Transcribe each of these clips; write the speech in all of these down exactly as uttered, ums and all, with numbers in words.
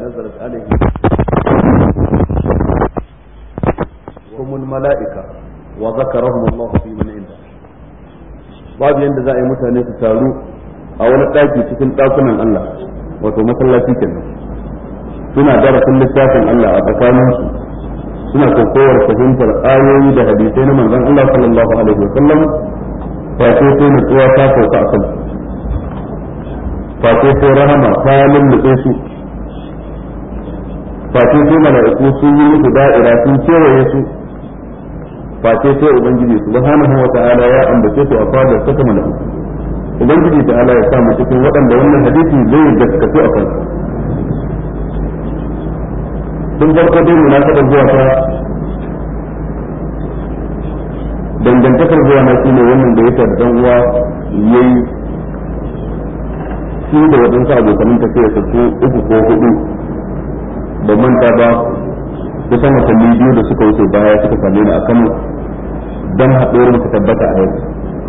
nazalat alayhi humul malaika wa zakarahum Allah fi man inda. Babu yanda za a yi mutane su taru a wani daki cikin dakunan Allah, wato masallaci kenan, suna darasin littafin Allah a tsakaninsu, suna kokowar fahimtar ayoyi da hadisai na manzon Allah sallallahu alaihi wa sallam, face sai nutsuwa ta sauka a kansu, face sai rahama ta lullube su, face sai mala'iku sun yi musu da'ira sun kewaye su, face sai ubangiji subhanahu wa ta'ala ya ambace su a fadar saka mala'iku. Ubangiji ta'ala ya sa mu cikin waɗanda wannan hadisi zai gaskatu a kansu. Tun farko dai munasabar zuwa ta dangantakar zuwa na shine wannan da yake da dan uwa yayi shi da wadansu abokanin tafiya su uku ko hudu ba manta ba kusan watanni biyu da suka wuce baya suka same ni a Kano don haɗuwar mu ta tabbata a yau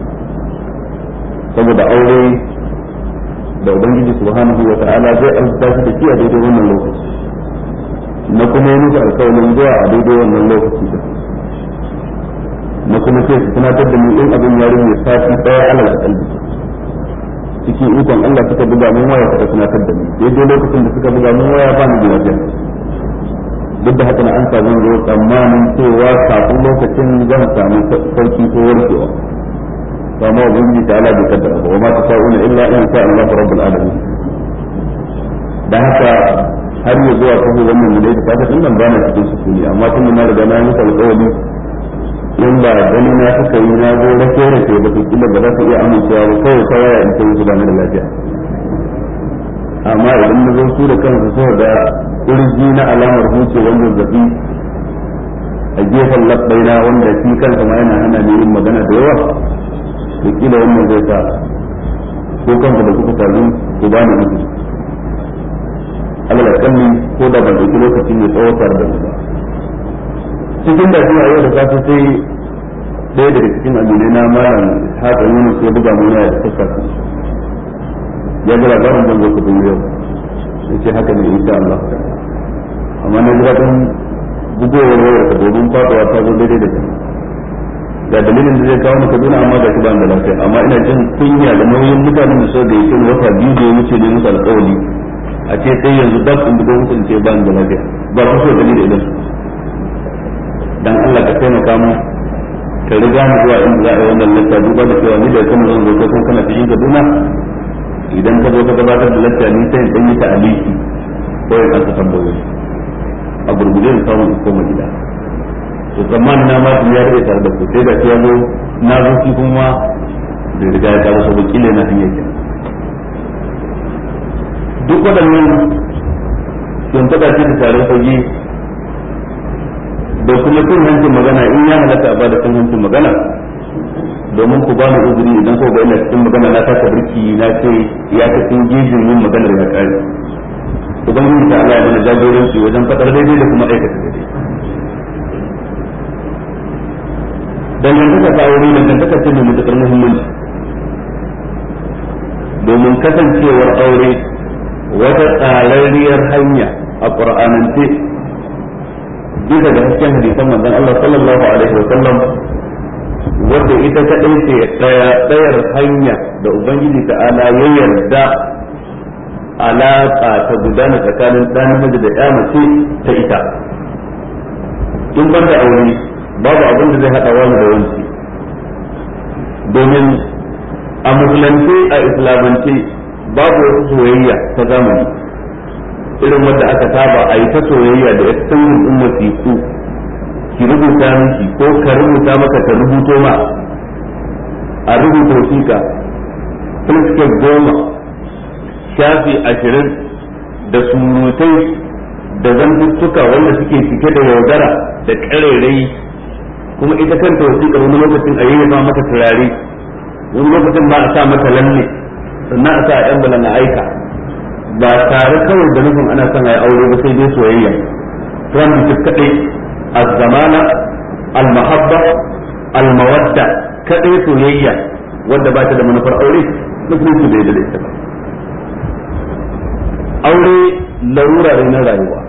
saboda aure da ubangiji subhanahu wa ta'ala zai arzuta shi da shi a daidai wannan lokaci na kuma yi musu alƙawarin zuwa a daidai wannan lokaci da na kuma ce su tunatar da mu in abin ya rage sati ɗaya alal akalli cikin ikon Allah suka buga mun waya suka tunatar da mu daidai lokacin da suka buga mun waya ba ni da wajen duk da haka na an samu zo tsammanin cewa kafin lokacin zan samu sauki ko warkewa ba ma ubangiji ta ala bai kaddara ba wa ma ta sa'una illa in sha Allah rabbul alamin dan haka har yi zuwa kafa wannan mulai da fata din nan ba na cikin sukuni amma tun na riga na yi alƙawari in ba gani na suka yi na zo rake rake ba to kila ba za su iya amincewa ba kawai ta waya in kai su ba da lafiya amma idan na zo su da kansu suka ga kurji na alamar hucewar zazzabi a gefen labbaina wanda shi kansa ma yana hana ni yin magana da yawa to kila wannan zai sa ko kanku da kuka taru ku ba ni izini Allah kalli ko da ban dauki lokaci mai tsawo tare da mu ba cikin da a yau da safe sai ɗaya daga cikin aminai na malam haka Yunus ya buga mu ya tsaka ya ga labarin zan zo ku dubo yau yace haka ne insha Allah amma na jira dan bugowar wayar ka domin faduwa ta zo daidai da kai ga dalilin da zai kawo maka duna amma ga shi ba da lafiya amma ina jin kunya da nauyin mutanen da so da yake wata biyu da ya wuce ne musu alƙawari a ce sai yanzu dab in bugo musu in ce ba da lafiya ba ku so dalili idan dan Allah ka taimaka mu ka riga ni zuwa inda za a yi wannan lafiya duba da cewa ni da kuma zan zo ko kana cikin Kaduna idan ka zo ka gabatar da lafiya ni sai in yi ta'aliki ko in an tambayoyi a gurguje da samun koma gida to tsammanin na ma ya rage tare da ku sai da ya zo na zo shi kuma da riga ya kawo saboda kila na hanyar kenan duk waɗannan sun taɓa ce da taron fage da kuma cin hancin magana in ya halatta a bada cin hancin magana domin ku ba mu uzuri idan ko ga ina cikin magana na taka birki na ce ya ta cikin gejin yin maganar ya kare ubangiji ta Allah ya mana jagoranci wajen fadar daidai da kuma aikata daidai dangantaka ta aure dangantaka ce mai matuƙar muhimmanci domin kasancewar aure wata tsararriyar hanya a ƙur'anance bisa ga hasken hadisan manzon Allah sallallahu alaihi wa sallam wadda ita kaɗai ce ɗaya ɗayar hanya da ubangiji ta'ala ya yarda alaƙa ta gudana tsakanin ɗan namiji da ɗaya mace ta ita in ban da aure babu abin da zai haɗa wani da wanci domin a musulunci a islamance babu wata soyayya ta zamani irin wadda aka saba a yi ta soyayya da ita tangun ɗin wasiƙu ki rubuta miki ko ka rubuta maka ta rubuto ma a rubuta wasiƙa fuskar goma shafi ashirin da surutai da zantuttuka wanda suke cike da yaudara da ƙarairayi kuma ita kanta wasiƙar wani lokacin a yayyafa mata turare wani lokacin ba a sa mata lalle sannan a sa a ɗan balan a aika ba tare kawai da nufin ana son a yi aure ba sai dai soyayya tuwan da kaɗai az-zamana al-mahabba al-mawadda kaɗai soyayya wadda ba ta da manufar aure musulunci bai da ita ba aure larura ne na rayuwa.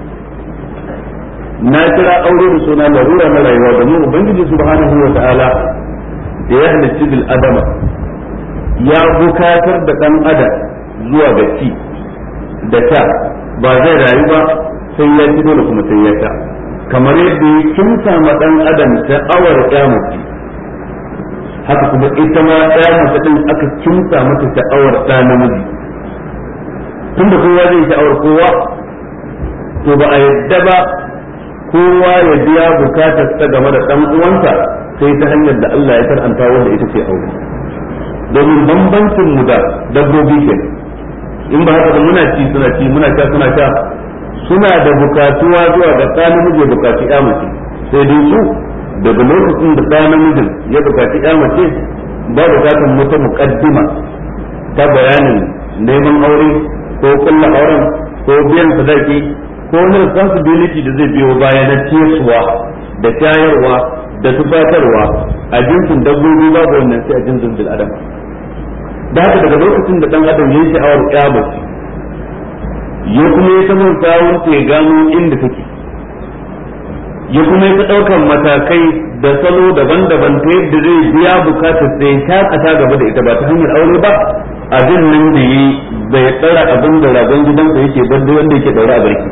Na kira aure da suna larura na rayuwa domin ubangiji subhanahu wa ta'ala da ya halicci bil adama ya bukatar da dan adam zuwa ga ci da sha, ba zai rayu ba sai ya ci dole kuma sai ya sha, kamar yadda ya kinsa ma dan adam sha'awar kyamaci, haka kuma ita ma kyamaci din aka kinsa mata sha'awar ɗa namiji. Tunda kowa zai sha'awar kowa, to ba a yadda ba kowa ya biya bukatar ta game da dan uwansa sai ta hanyar da Allah ya karanta wanda ita ce aure. Domin bambancin mu da dabbobi ke, in ba haka ba muna ci suna ci muna sha suna sha, suna da bukatuwa zuwa ga ɗa namiji ya bukaci ya mace, sai dai su daga lokacin da ɗa namijin ya bukaci ya mace ba bukatar wata muqaddima ta bayanin neman aure ko kulla auren ko biyan sadaki ko wani responsibility da zai biyo baya na ciyarwa da shayarwa da tufatarwa a jinsin dabbobi babu wannan sai a jinsin bil adam. Da haka daga lokacin da dan adam ya yi sha'awar kyamaci ya kuma ya saman sawun ya gano inda take, ya kuma ya ɗaukar matakai da salo daban-daban ta yadda zai biya bukatar sai ta kasa gaba da ita ba ta hanyar aure ba, abin nan da yi bai tsara abin da ragon gidansa yake banda wanda yake daura a barki.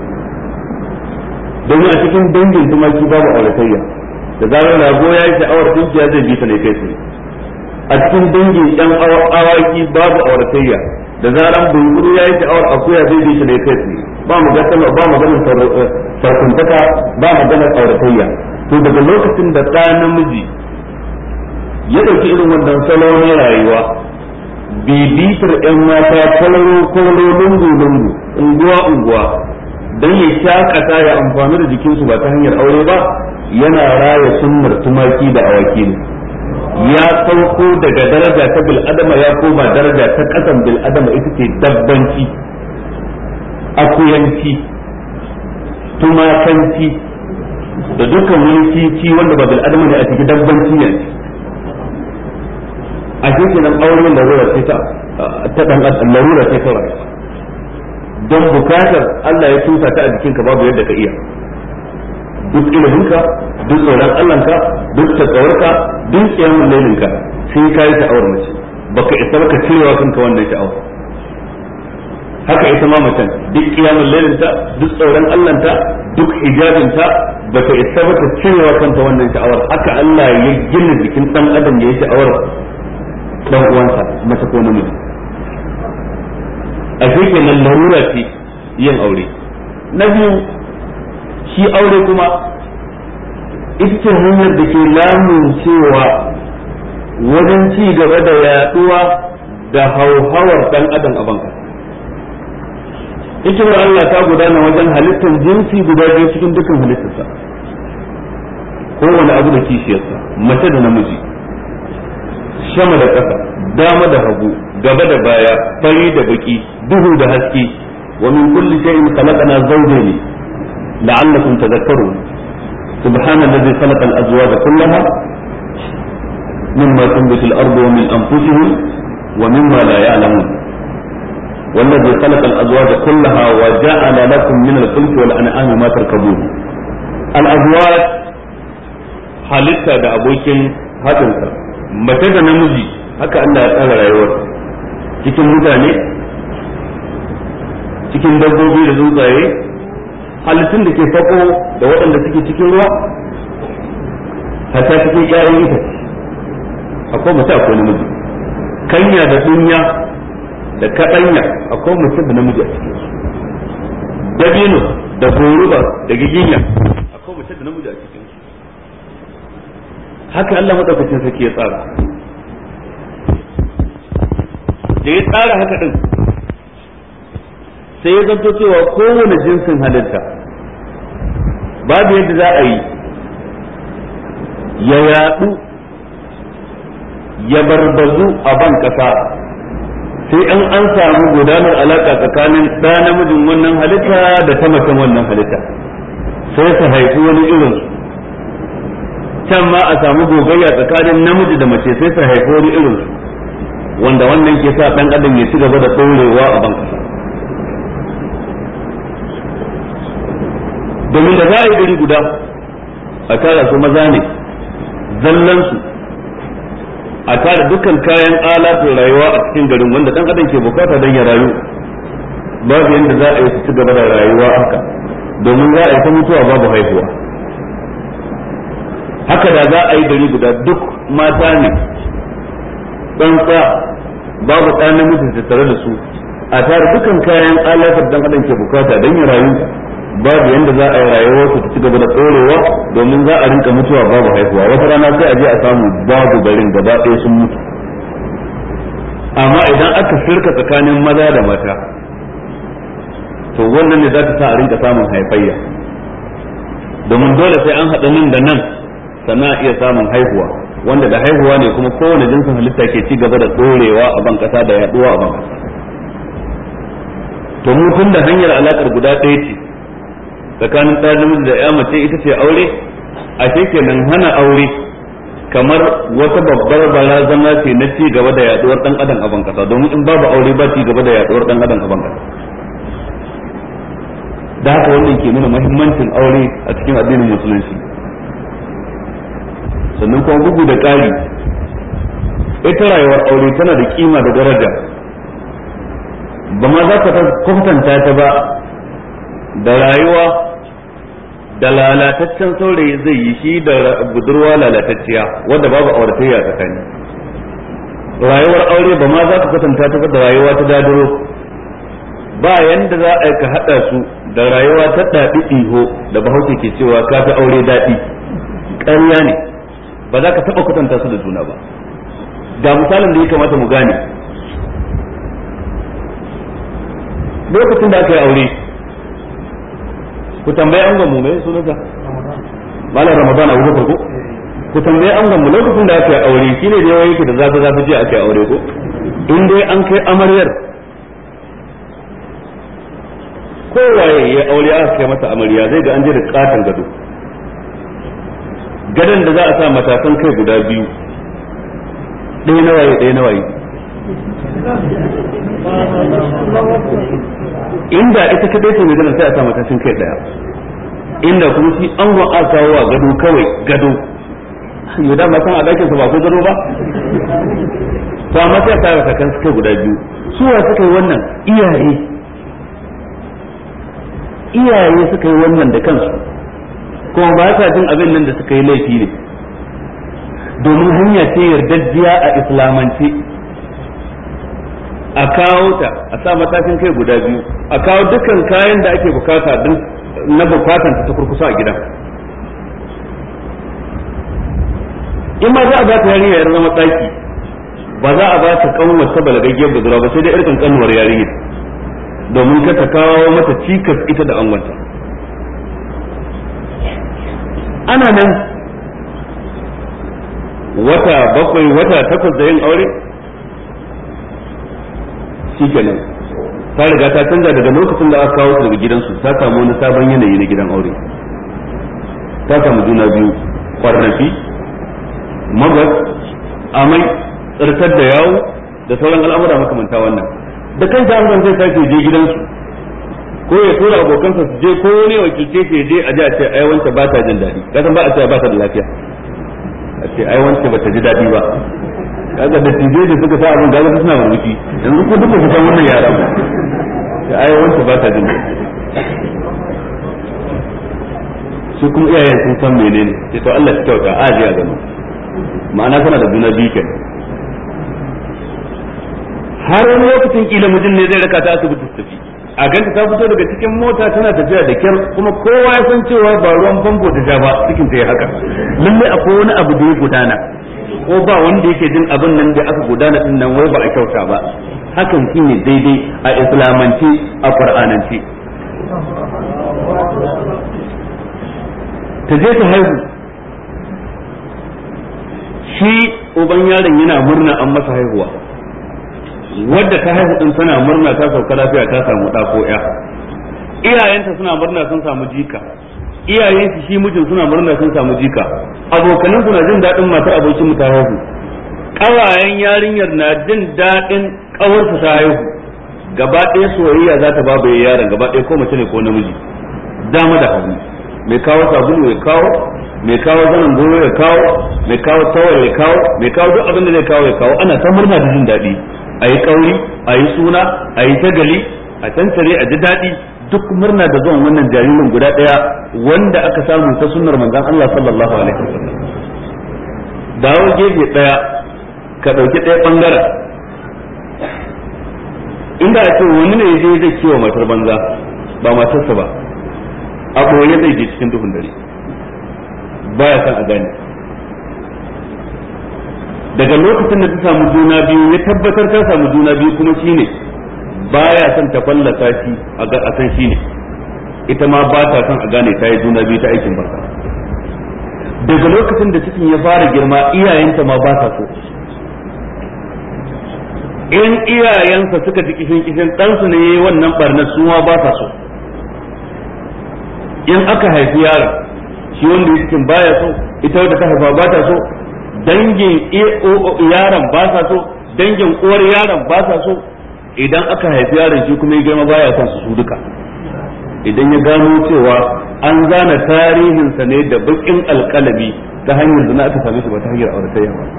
Domin a cikin dangin tumaki babu auratayya, da zarar rago ya yi sha'awar tunkiya zai bi ta ne kai tsaye. A cikin dangin yan awaki babu auratayya, da zaran bunkuru ya yi sha'awar akuya zai bi ta ne kai tsaye. Ba mu ga ba maganar sarkuntaka, ba maganar auratayya. To daga lokacin da ɗa namiji ya ɗauki irin wannan salo na rayuwa, bibitar yan mata kwalaro kwalaro lungu lungu unguwa unguwa dan ya shakata ya amfani da jikinsu ba ta hanyar aure ba, yana raya sunnar tumaki da awaki ne. Ya sauko daga daraja ta bil adama ya koma daraja ta kasan bil adama, ita ce dabbanci, akuyanci, tumakanci da dukkan wani cici wanda ba bil adama ne a cikin dabbanci ne. A cikin nan auren larura ce ta ta dan larura ce ta rayuwa, don bukatar Allah ya tusa ta a jikinka babu yadda ka iya. Duk iliminka, duk tsoron Allahnka, duk tsawarka, duk kiyamun lailinka sai ka yi sha'awar mace, baka isa baka cirewa kanka wannan sha'awar. Haka ita ma macen duk kiyamun lailinta, duk tsoron Allahnta, duk hijabinta baka isa baka cirewa kanta wannan sha'awar. Haka Allah ya gina jikin dan adam ya yi sha'awar dan uwansa mace ko namiji. A shi kenan larura ce yin aure. Na biyu, shi aure kuma ita ce hanyar da ke lamun cewa wajen ci gaba da yaduwa da hauhawar dan adam a banka. Ita Allah ta gudana wajen halittar jinsi guda biyu cikin dukkan halittarsa, kowane abu da kishiyarsa, mace da namiji, sama da ƙasa, dama da hagu, gaba da baya, fari da baki, duhu da haske. Wa min kulli shay'in khalaqna zawjayn la'allakum tadhakkarun. Subhana alladhi khalaqa al-azwaja kullaha mimma tunbitu al-ardu wa min anfusihim wa mimma la ya'lamun. والذي خلق الأزواج كلها وجعل لكم من الفلك والأنعام ما تركبون. الأزواج halitta da abokin haɗinsa, mace da namiji, haka Allah ya tsara rayuwar cikin mutane, cikin dabbobi da tsuntsaye, halittun da ke fako da waɗanda suke cikin ruwa, hatta cikin ƴaƴan itace akwai mace akwai namiji, kanya da dunya da kaɗanya akwai mace da namiji a cikin su, dabino da goruba da giginya akwai mace da namiji a cikin su. Haka Allah madaukakin sarki ya tsara. Da ya tsara haka din sai ya zanto cewa kowane jinsin halitta babu yadda za a yi ya yadu ya barbazu a ban kasa sai an an samu gudanar alaka tsakanin ɗa namijin wannan halitta da ta macen wannan halitta, sai su haifi wani irin su. Can ma a samu gogayya tsakanin namiji da mace sai su haifi wani irin su, wanda wannan ke sa dan adam ya ci gaba da ɗorewa a ban kasa. domin da za a yi gari guda a tara su maza ne zallansu, a tara dukkan kayan alatun rayuwa a cikin garin wanda dan adam ke bukata don ya rayu, babu yadda za a yi su ci gaba da rayuwa haka, domin za a yi ta mutuwa babu haihuwa. Haka da za a yi gari guda duk mata ne ɗansa babu ɗan namiji tattare da su, a tare dukkan kayan alatar dan adam ke bukata don ya rayu, babu yanda za a yi rayuwar su ta ci gaba da ɗorewa, domin za a rinka mutuwa babu haihuwa. Wata rana sai a je a samu babu garin gaba ɗaya sun mutu. Amma idan aka shirka tsakanin maza da mata, to wannan ne za ta sa a rinka samun haifayya, domin dole sai an haɗa nan da nan sannan a iya samun haihuwa, wanda da haihuwa ne kuma kowane jinsin halitta ke ci gaba da ɗorewa a ban ƙasa da yaɗuwa a ban ƙasa. To mu tun da hanyar alaƙar guda ɗaya ce tsakanin ɗan namiji da ya mace ita ce aure, a kenan hana aure kamar wata babbar barazana ce na ci gaba da yaɗuwar ɗan adam a ban ƙasa, domin in babu aure ba ci gaba da yaɗuwar ɗan adam a ban ƙasa. Da haka wannan ke nuna muhimmancin aure a cikin addinin musulunci. Sannan kuma bugu da ƙari, ita rayuwar aure tana da kima da daraja, ba ma za ka kwatanta ta ba da rayuwa da lalataccen saurayi zai yi shi da budurwa lalatacciya wadda babu auratayya tsakani. Rayuwar aure ba ma za ka kwatanta ta ba da rayuwa ta dadiro, ba yanda za a yi ka haɗa su da rayuwa ta daɗi iho da bahaushe ke cewa ka fi aure daɗi. Ƙarya ne, ba za ka taɓa kwatanta su da juna ba. Ga misalin da ya kamata mu gane, lokacin da aka yi aure, ku tambayi angon mu mai sunansa malam Ramadan Abu Bakar ko ku tambayi angon mu lokacin da aka yi aure shine da yawa yake da zafi zafi jiya aka yi aure ko, in dai an kai amaryar kowaye ya aure aka kai masa amarya zai ga an je da katon gado, gadon da za a sa matakan kai guda biyu, ɗaya na waye ɗaya na waye. Inda ita kadai ce mai ganin sai a sa matashin kai daya, inda kuma shi angon aka kawo wa gado kawai gado, yau da san a dakin su ba ko gado ba, to amma sai a sa matakan kai guda biyu. Su wa suka yi wannan? Iyaye iyaye suka yi wannan da kansu, kuma ba sa jin abin nan da suka yi laifi ne, domin hanya ce yardajjiya a islamance. A kawo ta a sa matashin kai guda biyu, a kawo dukkan kayan da ake bukata din na bukatan ta kurkusa a gida. In ma za a ba ta yarinya ya zama tsaki, ba za a ba ta kanwar ta balagaggiyar budurwa ba, sai dai irin kanwar yarinya, domin ka ta kawo mata cikas ita da angonta. Ana nan wata bakwai wata takwas da yin aure, shikenan ta riga ta canza daga lokacin da aka kawo su daga gidansu, ta samu wani sabon yanayi na gidan aure, ta samu juna biyu, kwarnafi, magwas, amai, tsirtar da yawo da sauran al'amura makamanta wannan. Da kanta an zai sake je gidansu, ko ya tura abokansa su je, ko wani wakilce ke je a je a ce ai wance ba ta jin daɗi, kasan ba a ce ba ta da lafiya, a ce ai wance ba ta ji daɗi ba. Kaga da tije da suka sa abin gaza suna murmushi, yanzu ko duka su san wannan yara ba, ya ai wance ba ta jin daɗi. Su kuma iyayen sun san menene, sai to Allah ya kyauta a je a gano, ma'ana tana da juna biyu kenan. Har wani lokacin kila mijin ne zai raka ta asibiti su tafi, a ganta ta fito daga cikin mota tana tafiya da kyar, kuma kowa ya san cewa ba ruwan famfo ta sha ba, cikin ta yi haka. Lalle akwai wani abu da ya gudana, ko ba wanda yake jin abin nan da aka gudana din nan wai ba a kyauta ba. Hakan shine daidai a islamance, a qur'anance. Ta je ta haihu, shi uban yaron yana murna an masa haihuwa, wadda ta haihu din tana murna ta sauka lafiya ta samu ɗa ko ya, iyayenta suna murna sun samu jika, iyayen shi shi mijin suna murna sun samu jika, abokanan suna jin daɗin matar abokin mu ta haihu, ƙawayen yarinyar na jin daɗin ƙawarsa ta haihu, gaba ɗaya soyayya za ta babaye yaron gaba ɗaya, ko mace ne ko namiji, dama da hagu. mai kawo sabulu ya kawo, mai kawo zanen goro ya kawo, mai kawo tawar ya kawo, mai kawo duk abin da zai kawo ya kawo, ana ta murna da jin daɗi, a yi kauri, a yi suna, a yi tagali, a tantare, a ji daɗi, duk murna da zuwan wannan jaririn guda ɗaya wanda aka samu ta sunnar manzon Allah sallallahu alaihi wasallam. Dawo gefe ɗaya ka ɗauki ɗaya ɓangaren, inda a ce wani ne zai zai kiwa matar banza ba matarsa ba, a ɓoye zai je cikin duhun dare baya san a gane. Daga lokacin da ta samu juna biyu ya tabbatar ta samu juna biyu kuma shine baya son ta fallasa shi a san shine, ita ma ba ta son a gane ta yi juna biyu ta aikin barka. Daga lokacin da cikin ya fara girma iyayenta ma ba ta so, in iyayensa suka ji kishin kishin ɗansu ne yayi wannan barnar su ma ba ta so. In aka haifi yaron shi wanda ya cikin baya so, ita wadda ta haifa ba ta so, dangin yaron ba sa so, dangin uwar yaron ba sa so. Idan aka haifi yaron shi kuma ya girma baya son su su duka. Idan ya gano cewa an zana tarihinsa ne da bakin alkalami ta hanyar zina aka same shi ba ta hanyar auratayya ba.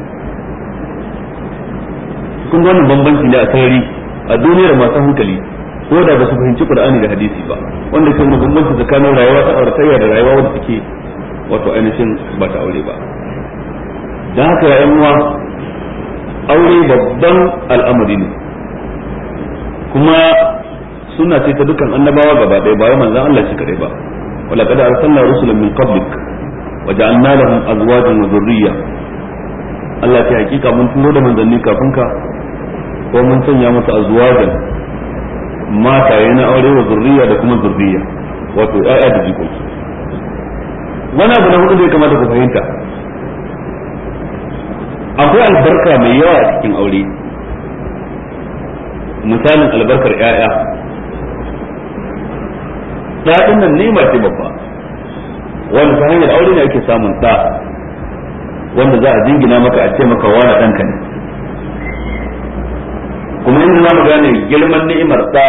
Kun ga wannan bambanci ne a sarari a duniyar masu hankali ko da ba su fahimci Qur'ani da hadisi ba, wanda ke nuna bambanci tsakanin rayuwa ta auratayya da rayuwa wadda take wato ainihin ba ta aure ba. Dan haka ya yan uwa, aure babban al'amari ne kuma suna ce ta dukkan annabawa gaba ɗaya ba wai manzon Allah shi kadai ba. wala qad arsalna rusulan min qablik wa ja'alna lahum azwajan wa dhurriyya. Allah ta hakika mun turo da manzanni kafin ka ko mun sanya masa azwajan mata yana aure wa zurriya da kuma zurriya wato ƴaƴa da jikoki. Wani abu na hudu da ya kamata ku fahimta, akwai albarka mai yawa a cikin aure. Misalin albarkar ƴaƴa, ɗaɗin nan nema ce babba wanda ta hanyar aure ne ake samun ɗa wanda za a jingina maka a ce maka wani ɗanka ne. Kuma inda za mu gane girman ni'imar ɗa,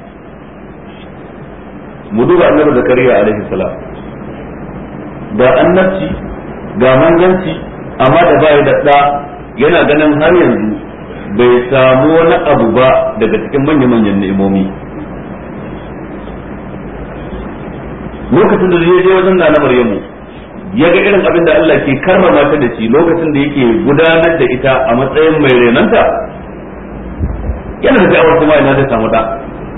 mu duba annabi Zakariya alaihi salam, ga annabci ga manzanci amma da bai da ɗa, yana ganin har yanzu bai samu wani abu ba daga cikin manya-manyan ni'imomi. Lokacin da zai je wajen Nana Maryamu ya ga irin abin da Allah ke karrama ta da shi lokacin da yake gudanar da ita a matsayin mai renanta, yana da sha'awar kuma ina zai samu da.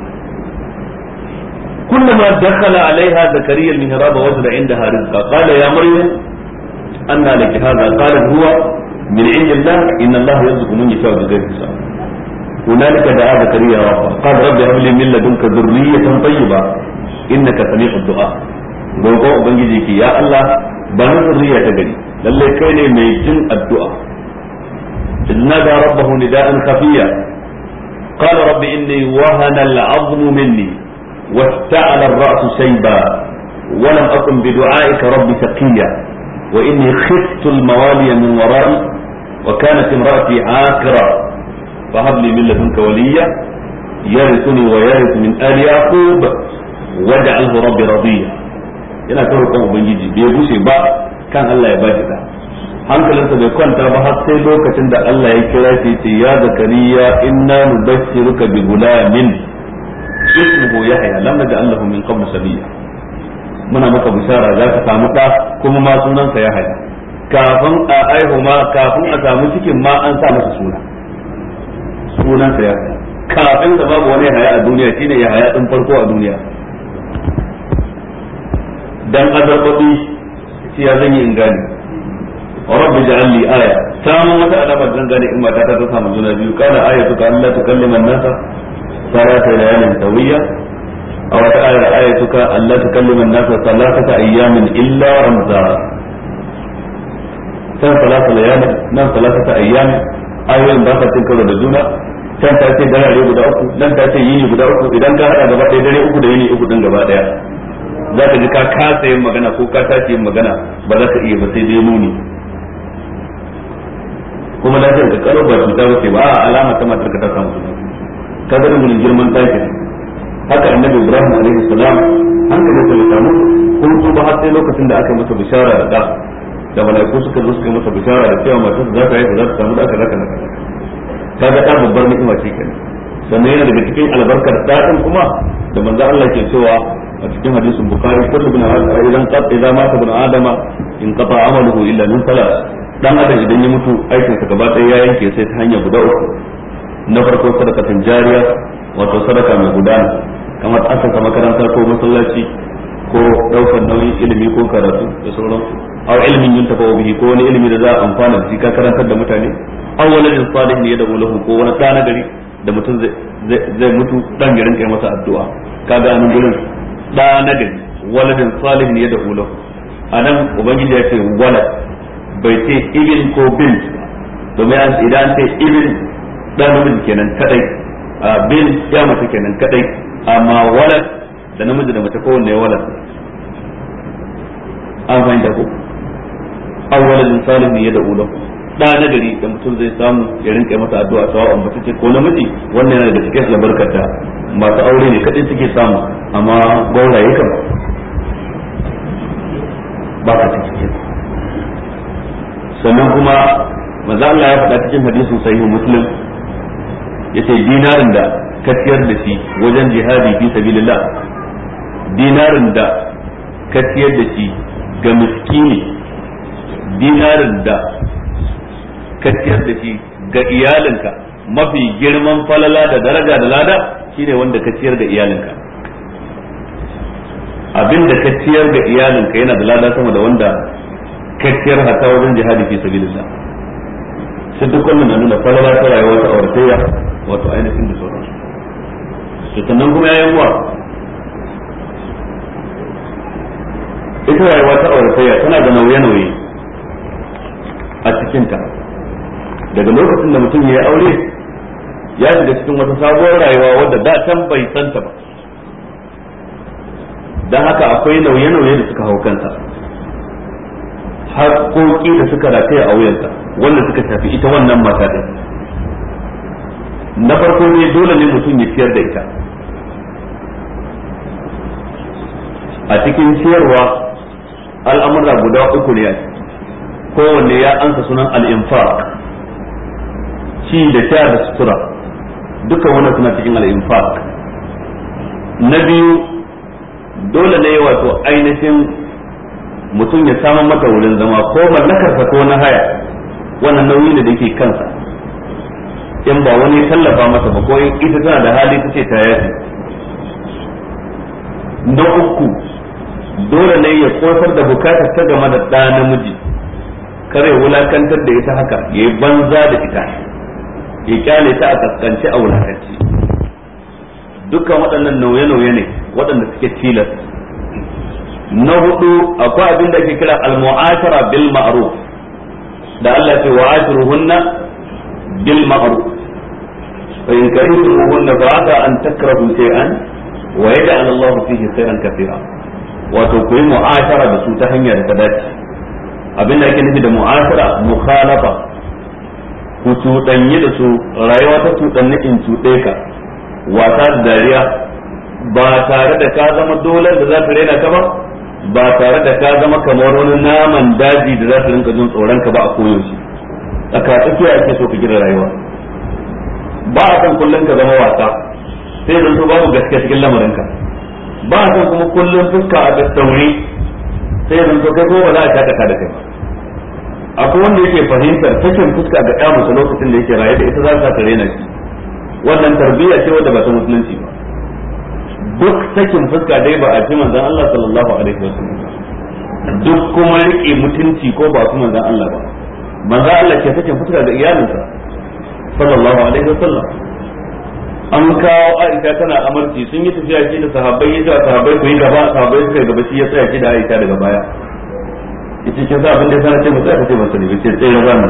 كلما دخل عليها زكريا المهراب وجد عندها رزقا قال يا مريم أنى لك هذا قالت هو من عند الله إن الله يرزق من يشاء بغير حساب هنالك دعا زكريا ربه قال رب هب لي من لدنك ذرية طيبة إنك سميع الدعاء roƙo ubangiji ki ya Allah ba ni zuriya ta gari lalle kai ne mai jin addu'a inna da rabbahu nida'an khafiya qala rabbi inni wahana al'azmu minni واستعل الرأس شيبا ولم أكن بدعائك رب شقيا وإني خفت الموالي من ورائي وكانت امرأتي عاقرة فهب لي من لدنك وليا يرثني ويرث من آل يعقوب واجعله ربي رضيا. yana ta roƙon ubangiji bai bushe ba kan Allah ya bashi da hankalinsa bai kwanta ba har sai lokacin da Allah ya kira shi ce ya zakariya inna nubashshiruka bi gulamin ismuhu yahya lam naj'al lahu min qabl sabiya. Muna maka bishara za ka samu da kuma ma sunansa yahya, kafin a aihu ma kafin a samu cikin ma an sa masa suna sunansa yahya, kafin da babu wani yahya a duniya shine yahya din farko a duniya. Dan azarbabi shi ya zan yi in gane rabbi ja'al li aya, samun wata alamar zan gane in mata ta samu juna biyu kana ayatu ka Allah tukallima an-nasa ثلاثة ليال سوية أو آية آيتك ألا تكلم الناس ثلاثة أيام إلا رمزا كان ثلاثة ليال نعم ثلاثة أيام آية باسا تنكر دجونا كان تأتي دلالي بدا أكو لن تأتي يني بدا أكو إذا كان هذا gaba ɗaya dare uku da yini uku din gaba ɗaya za ka ji ka kasa yin magana ko ka tashi yin magana ba za ka iya ba sai dai nuni kuma lafiyar ka karo ba cuta ba ce ba a alama ta matar ka ta samu ka ga mun girman ɗakin haka annabi Ibrahim alaihi salam hankali sa ya samu hutu ba har sai lokacin da aka yi masa bishara da da da malaiku suka zo suka yi masa bishara da cewa matarsa za ta yi za ta samu da aka zaka naka kaga da babbar ni'ima ce kenan sannan yana daga cikin albarkar dadin kuma da manzo Allah ke cewa a cikin hadisin bukhari kullu bin adam idan qad idza mata bin adama in qata amaluhu illa min salat dan adam idan ya mutu aikin sa gaba ɗaya ya yanke sai ta hanya guda uku na farko sadaqatan jariya wato sadaka mai gudana kamar asaka makaranta ko masallaci ko daukar nauyin ilimi ko karatu da sauransu aw ilmin yuntafa bihi ko wani ilimi da za a amfana da shi ka karantar da mutane aw waladin salih ne da lahu ko wani ɗa na gari da mutum zai mutu dan garin kai masa addu'a kaga anan gurin ɗa na gari waladin salih ne da lahu anan ubangiji ya ce walad bai ce ibn ko bint domin idan ce ibn dan namiji kenan kadai bin ya mace kenan kadai amma walad da namiji da mace kowanne walad an fahimta ko awwalan salihin ya da'u lahu da na gari da mutum zai samu ya rinka masa addu'a sawa mace ce ko namiji wannan yana da cikin albarkar da masu aure ne kadai suke samu amma gauraye kan ba ka cikin sannan kuma manzo Allah ya faɗa cikin hadisin sahihu muslim yace dinarin da ka ciyar da shi wajen jihadi fi sabilillah dinarin da ka ciyar da shi ga miskini dinarin da ka ciyar da shi ga iyalinka mafi girman falala da daraja da lada shine wanda ka ciyar da iyalinka abinda ka ciyar da iyalinka yana da lada sama da wanda ka ciyar hata wajen jihadi fi sabilillah sai duk wannan na nuna falala ta rayuwa ta auratayya wato ainihin da sauransu to sannan kuma yayin wa ita rayuwa ta auratayya tana da nauye-nauye a cikinta daga lokacin da mutum ya yi aure ya shiga cikin wata sabuwar rayuwa wadda da can bai santa ba don haka akwai nauye-nauye da suka hau kansa haƙoƙi da suka rataya a wuyanta wanda suka shafi ita wannan mata ɗin na farko ne dole ne mutum ya ciyar da ita a cikin ciyarwa al'amura guda uku ne a ciki kowanne ya ansa sunan al'infaq ci da sha da sutura duka wannan suna cikin al'infaq na biyu dole ne wato ainihin mutum ya samu mata wurin zama ko mallakarsa ko na haya wannan nauyi ne da yake kansa in ba wani tallafa masa ba ko ita tana da hali ta ce ta yafi na uku dole ne ya kosar da bukatar ta game da ɗa namiji kare wulakantar da ita haka ya yi banza da ita ya kyale ta a kaskance a wulakanci dukkan waɗannan nauye-nauye ne waɗanda suke tilas na hudu akwai abin da ake kira al-mu'ashara bil ma'ruf da Allah ce wa'ashiruhunna bil ma'ruf fa in karihtumuhunna fa asa an takrahu shay'an wa yaj'al Allahu fihi khairan katira wato ku yi mu'ashara da su ta hanyar da ta dace abin da ake nufi da mu'ashara mukhalafa ku cuɗanyi da su rayuwa ta cuɗanni in cuɗe ka wasa da dariya ba tare da ka zama dole da za ta rena ka ba ba tare da ka zama kamar wani naman daji da za ta rinka jin tsoron ka ba a koyaushe tsaka tsakiya ake so ka gina rayuwa ba a san kullum ka zama wasa sai zan so babu gaskiya cikin lamarinka ba a san kuma kullum fuska a dattauri sai zan so kai ko ba za a shakata da kai ba akwai wanda yake fahimtar sakin fuska ga ɗa mace lokacin da yake raye da ita za ta rena shi wannan tarbiyya ce wadda ba ta musulunci ba duk sakin fuska dai ba a ji manzon Allah sallallahu alaihi wasallam duk kuma rike mutunci ko ba su manzon Allah ba manzon Allah ke sakin fuska ga iyalinsa sallallahu alaihi wasallam an kawo Aisha tana amarci sun yi tafiya shi da sahabbai ya da sahabbai ku yi gaba sahabbai suka gaba shi ya tsaya shi da Aisha daga baya yace kin sa abin da sana ce mu tsaya kace ban sani ba ce tsere zamu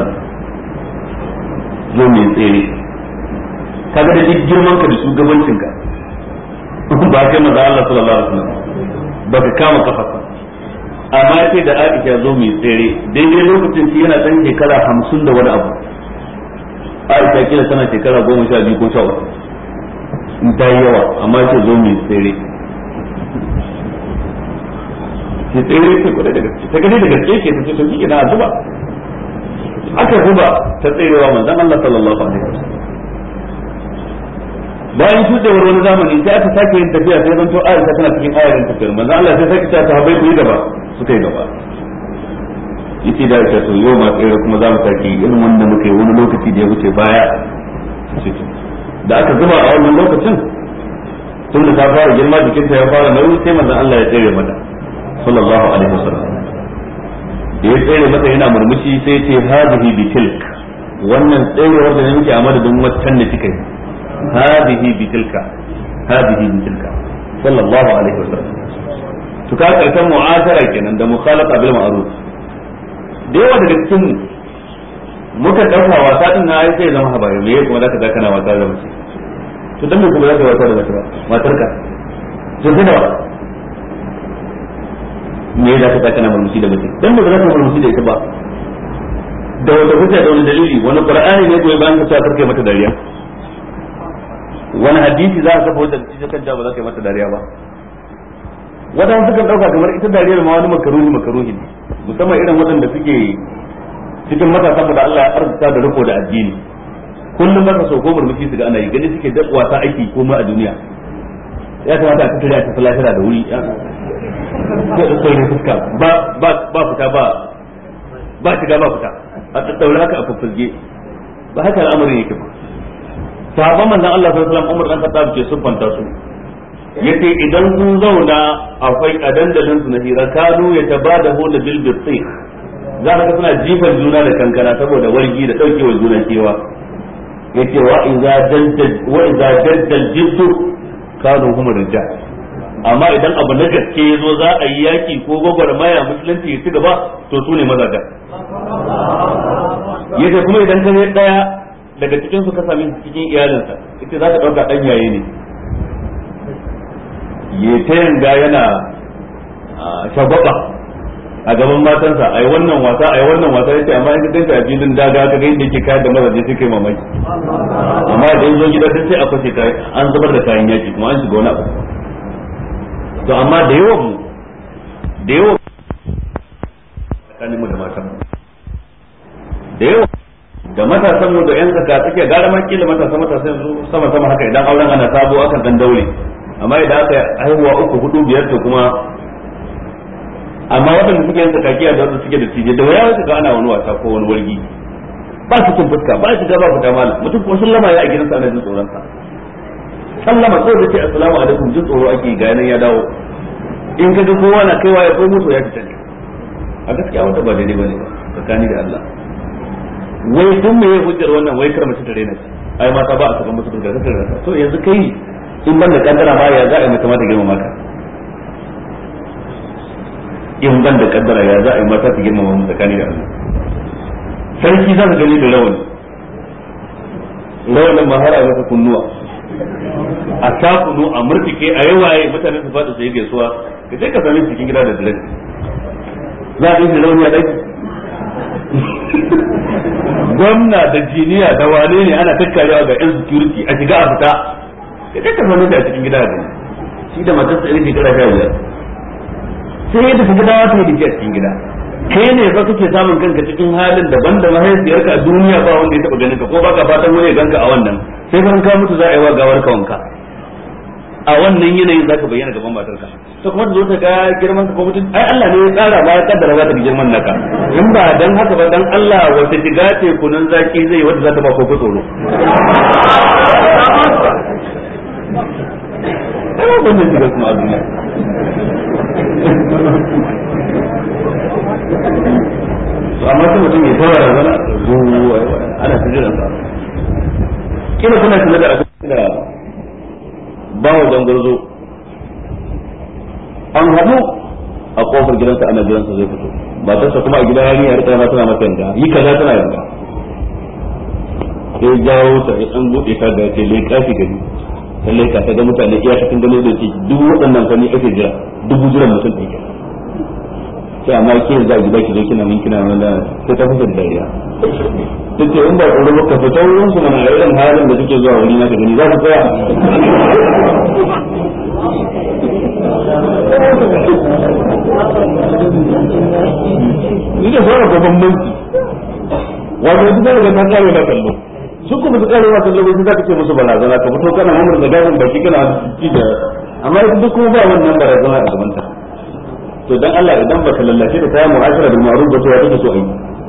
zo mai tsere kaga da duk girman ka da shugabancin ka ba kai maza Allah sallallahu alaihi wasallam ba ka kama kafarsa amma sai da Aisha zo mai tsere daidai lokacin shi yana dan shekara hamsin da wani abu Aisha kila tana shekara goma sha biyu ko sha uku in ta yi yawa amma sai zo mai tsere sai tsere sai kudai da gaske ta gani da gaske ke ta ce to kike na zuba aka zuba ta tserewa manzon Allah sallallahu alaihi wasallam bayan shudewar wani zamani sai aka sake yin tafiya sai zanto Aisha tana cikin ayarin tafiyar manzon Allah sai sake ta sahabbai ku yi gaba suka yi gaba yace da ita to yau ma tsere kuma za mu sake irin wanda muke wani lokaci da ya wuce baya da aka zuba a wannan lokacin tun da ta fara girma jikinta ya fara nauyi sai manzon Allah ya tsere mata sallallahu alaihi wasallam da ya tsere mata yana murmushi sai ce hadhihi bitilk wannan tsayewar da nake a madadin waccan da kika yi hadhihi bitilka hadhihi bitilka sallallahu alaihi wasallam to ka karkan mu'ashara kenan da mukhalafa bil ma'ruf da yawa daga cikin muka dauka wasa din na sai zama habaye me kuma zaka ga kana wasa da mace to dan me kuma zaka wasa da mace ba matarka to sai da me da ka kana murmushi da mace dan me ba zaka murmushi da ita ba da wata hujja da wani dalili wani qur'ani ne goyi bayan ka sa karkai mata dariya wani hadisi za ka kafa hujja da kan ba za ka yi mata dariya ba wadanda suka dauka kamar ita dariyar ma wani makaruhi makaruhi ne musamman irin wadanda suke cikin matasa da Allah ya arzuta da riko da addini kullum maka so ko murmushi su ga ana yi gani suke da wasa aiki ko ma a duniya ya kamata a tattare a tafi lafiya da wuri ya da saurin fuska ba ba ba fita ba ba shiga ba fita a tattaure haka a fuffuge ba haka al'amarin yake ba sahabban manzon Allah sallallahu alaihi wasallam Umar dan Khattab ke sunfanta su yace idan sun zauna akwai a dandalin su na hira kanu ya tabadahu da bil bitti za ka suna jifan juna da kankana saboda wargi da daukewa juna kewa yace wa idza jaddal wa idza jaddal jiddu kanu hum rijal amma idan abu na gaske yazo za a yi yaki ko gwagwarmaya musulunci ya ci gaba to su ne mazaga yace kuma idan ka ne daya daga cikin su ka sami cikin iyalinsa ita za ka dauka dan yaye ne ya ta yanga yana shagwaba a gaban matansa ai wannan wasa ai wannan wasa yace amma in ka a filin daga ka ga inda yake kayar da mazaje sai kai mamaki amma idan zo gida sai a kwace kai an zubar da kayan yaki kuma an shiga wani abu to amma da yawan mu da yawan tsakanin mu da matan da yawan da matasan mu da yan zaka suke gara ma kila matasan matasan yanzu sama sama haka idan auren ana sabo akan dan daure amma idan aka haihuwa uku hudu biyar to kuma amma waɗanda suke yin tsakakiya da wanda suke da tije da waya wasu ga ana wani wasa ko wani wargi ba su cin fuska ba su gaba fita malam mutum kuma sallama ya a gidansa ana jin tsoron sa sallama ko da ce assalamu alaikum jin tsoro ake ga nan ya dawo in ka ga kowa na kaiwa ya ko mutu ya fita ne a gaskiya wanda ba daidai bane ba tsakani da Allah wai tun me hujjar wannan wai kar mutum tare ne ai mata ba a saka musu da kake so yanzu kai in ban da kaddara ma ya za a yi mata mata girma maka in ban da kaddara ya za a yi mata ta girma mu tsakani da Allah sarki za ka gani da rawani rawanin mahara ga kunnuwa a takunu a murtike a yawaye mutane su fada su yi gaisuwa ka je ka sami cikin gida da dare za a yi rawani a daki gwamna da jiniya da wane ne ana kakkarewa ga yan security a shiga a fita ka je ka sami a cikin gida da shi da matarsa irin shekara sha biyar sai yadda su gida ta yi da a cikin gida kai ne fa kake samun kanka cikin halin daban da mahaifiyarka a duniya ba wanda ya taba ganin ka ko baka fatan wani ya ganka a wannan sai fa ka mutu za a yi wa gawar ka wanka a wannan yanayin zaka bayyana gaban matarka to kuma zo ta ga girman ka ko mutum ai Allah ne ya tsara ba ya kaddara za ta ga girman naka in ba dan haka ba dan Allah wata shiga ce kunun zaki zai wanda za ta ba ko ko tsoro ai ba wannan shiga kuma a duniya to amma sai mutum ya tawara zana zuwa ana tijiran sa kina kuna tuna da abin da bawo dangurzo an haɗu a kofar gidansa ana gidansa zai fito matarsa kuma a gidan yarinya ya rika ma tana mata yanka yi kaza tana yanka sai jawo ta ya dan bude ta ga ce lai kafi gani lallai ka ga mutane iya cikin gano da ce duk waɗannan fani ake jira dubu jiran mutum ɗaya kenan sai amma ke za ki baki zo kina min kina mana sai ta fita dariya take in ba tsoro ka fita wurin su mana irin halin da suke zuwa wuri na ka gani za ku tsaya ni da fara gaban mulki wato duk da kan kare da kallo su kuma su kare da kallo sai zaka ce musu barazana ka fito kana mamur da gaban baki kana ci da amma duk kuma ba wannan barazana a gaban ta to dan Allah idan baka lallace da ta mu'ashara bil ma'ruf ba to ya take so ai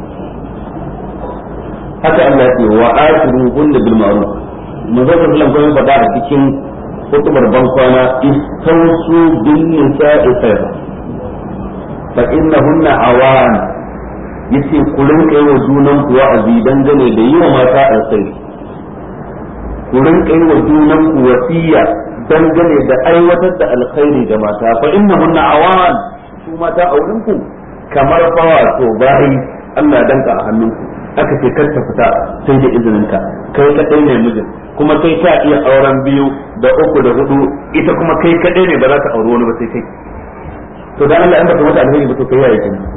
haka Allah ya ce wa ashiruhunna bil ma'ruf manzo sallallahu alaihi wasallam faɗa a cikin hutubar bankwana istawsu bin nisa'i khayra fa innahunna awan yace ku rinka yi wa junan ku wa'azi dangane da yi wa mata alkhairi ku rinka yi wa junan ku wasiya dangane da aiwatar da alkhairi ga mata fa innahunna awan su mata auren ku kamar fawa to bai Allah danka a hannunku aka ce kar ta fita sai da izininka kai kadai ne mijin kuma kai ka iya auren biyu da uku da hudu ita kuma kai kadai ne ba za ka auri wani ba sai kai to dan Allah in baka mata alheri ba to kai yayi kin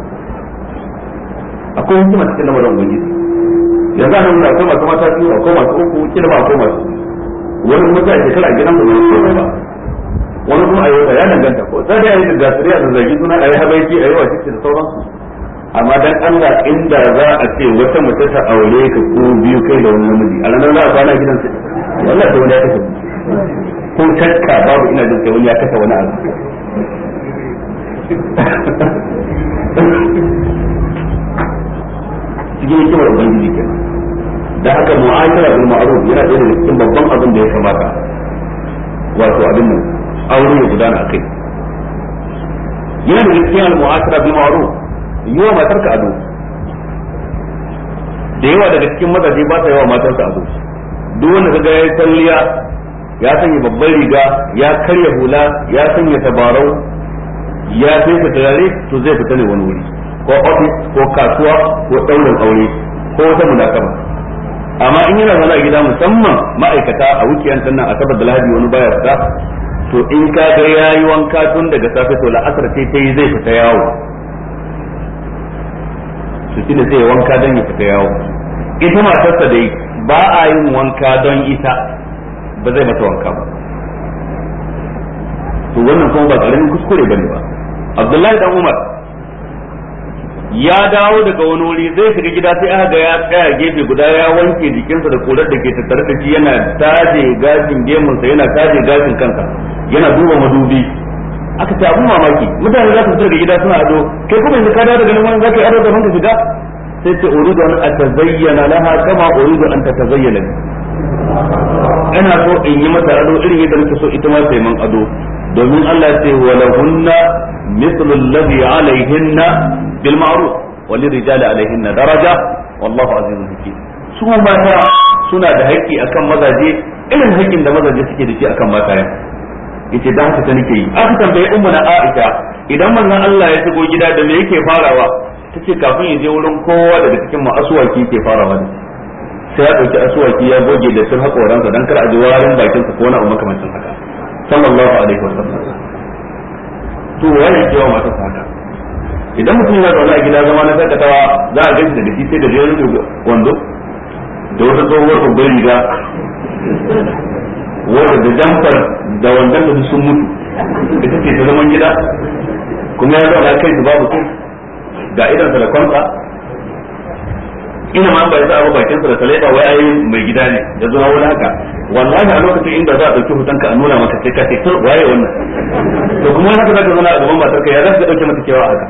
akwai hikima cikin lamarin ubangiji yanzu an nuna akwai masu mata biyu akwai masu uku kila ba akwai masu wani mutane shekara a gidan ba zai ba wani kuma ayyuka ya danganta ko sai dai ayi gasiri a zazzagi suna ayi habaiki ayi wa cikin da sauransu amma dan Allah inda za a ce wata mace ta aure ka ko biyu kai da wani namiji a ranar za a kwana gidan sai wallahi sai wani ya kashe ko shakka babu ina jin sai wani ya kashe wani abu cikin hikimar ubangiji kenan da haka mu'ashara bil ma'ruf yana ɗaya daga cikin babban abin da ya kamata wato abin nan aure ya gudana akai yana daga cikin al-mu'ashara bil ma'ruf yi wa matarka ado da yawa daga cikin mazaje ba sa yawa matarsa ado duk wanda kaga yayi salliya ya sanya babban riga ya karya hula ya sanya tabarau ya fesa turare to zai fita ne wani wuri ko office ko kasuwa ko daurin aure ko wata munakaba amma in yana zama a gida musamman ma'aikata a wukiyan sannan a sabar da lahadi wani baya fita to in ka ga yayi wanka tun daga safe to la'asar sai ta yi zai fita yawo su shi da zai wanka don ya fita yawo ita matarsa dai ba a yin wanka don ita ba zai mata wanka ba to wannan kuma ba karamin kuskure bane ba Abdullahi dan Umar ya dawo daga wani wuri zai shiga gida sai aka ga ya tsaya gefe guda ya wanke jikinsa da korar da ke tattare da shi yana taje gashin gemunsa yana taje gashin kansa yana duba madubi aka ce abun mamaki mutane za su fita daga gida suna ado kai kuma yanzu ka dawo daga nan wani za ka yi ado da manka shiga sai ce uridu an atazayyana laha kama uridu an tatazayyana li ina so in yi mata ado irin yadda nake so ita ma sai man ado domin Allah ya ce wa lahunna mithlu alladhi alayhinna bil ma'ruf wa lirijali alayhinna daraja wallahu azizun hakim su mata suna da haƙƙi akan mazaje irin haƙƙin da mazaje suke da shi akan mata yace da haka ta nake yi aka tambaye ummu na Aisha idan manzon Allah ya shigo gida da me yake farawa tace kafin ya je wurin kowa daga cikin mu aswaki yake farawa da sai ya dauki aswaki ya goge da sun hakoransa dan kar a ji warin bakin sa ko na umma kamancin haka sallallahu alaihi wasallam to wani ke wa mata haka idan mutum ya zauna a gida zama na sakatawa za a gaji da shi sai da jerin wando da wata tsohuwar babbar riga wanda da jamfar da wandan da sun mutu ita ce ta zaman gida kuma ya zauna kai su babu kai ga idan sa da kwanta ina ma ba ya sa bakin sa da talaiba wai ai mai gida ne da zuwa wani haka wallahi a lokacin inda za a dauki hotonka a nuna maka sai ka ce to waye wannan to kuma haka zaka zauna a gaban matarka ya za ka dauke mata kewa haka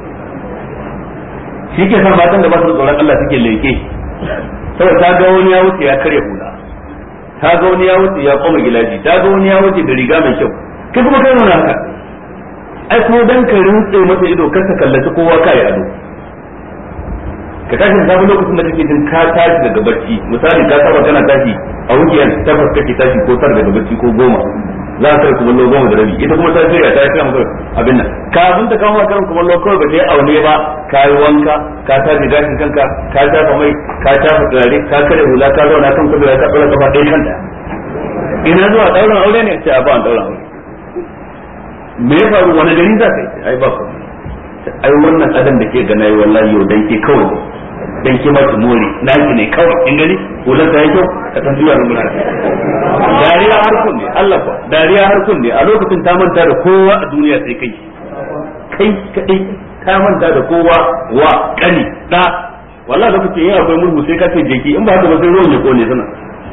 shi ke san matan da ba su tsoron Allah suke leke saboda ta ga wani ya wuce ya karya hula ta ga wani ya wuce ya koma gilaji ta ga wani ya wuce da riga mai kyau kai kuma kai nuna haka ai ko dan ka rintse mata ido kar ka kallaci kowa kai ado ka tashi da sabon lokacin da kake jin ka tashi daga barci misali ka saba kana tashi a wukiyan tabbas kake tashi ko tar daga barci ko goma za ka kai kumallo goma da rabi ita kuma ta shirya ta yi maka abin nan kafin ta kawo karin kumallo kawai ba ta yi aune ba ka yi wanka ka tashi gashin kanka ka shafa mai ka shafa turare ka kare hula ka zauna kan kudura ka ɗora kafa ɗaya kanta ina zuwa ɗaurin aure ne sai a ba ɗaurin aure me ya faru wani gari za ka yi ai ba ku ai wannan adam da ke gana yi wallahi yau dan ke kawai dan ke maki more naki ne kawai in gani hulan ta yi kyau ka san juya mun dariya har kunne Allah fa dariya har kunne a lokacin ta manta da kowa a duniya sai kai kai kadai ka manta da kowa wa kani da wallahi lokacin yin akwai murhu sai ka ce jeki in ba haka ba sai ruwan ya kone sana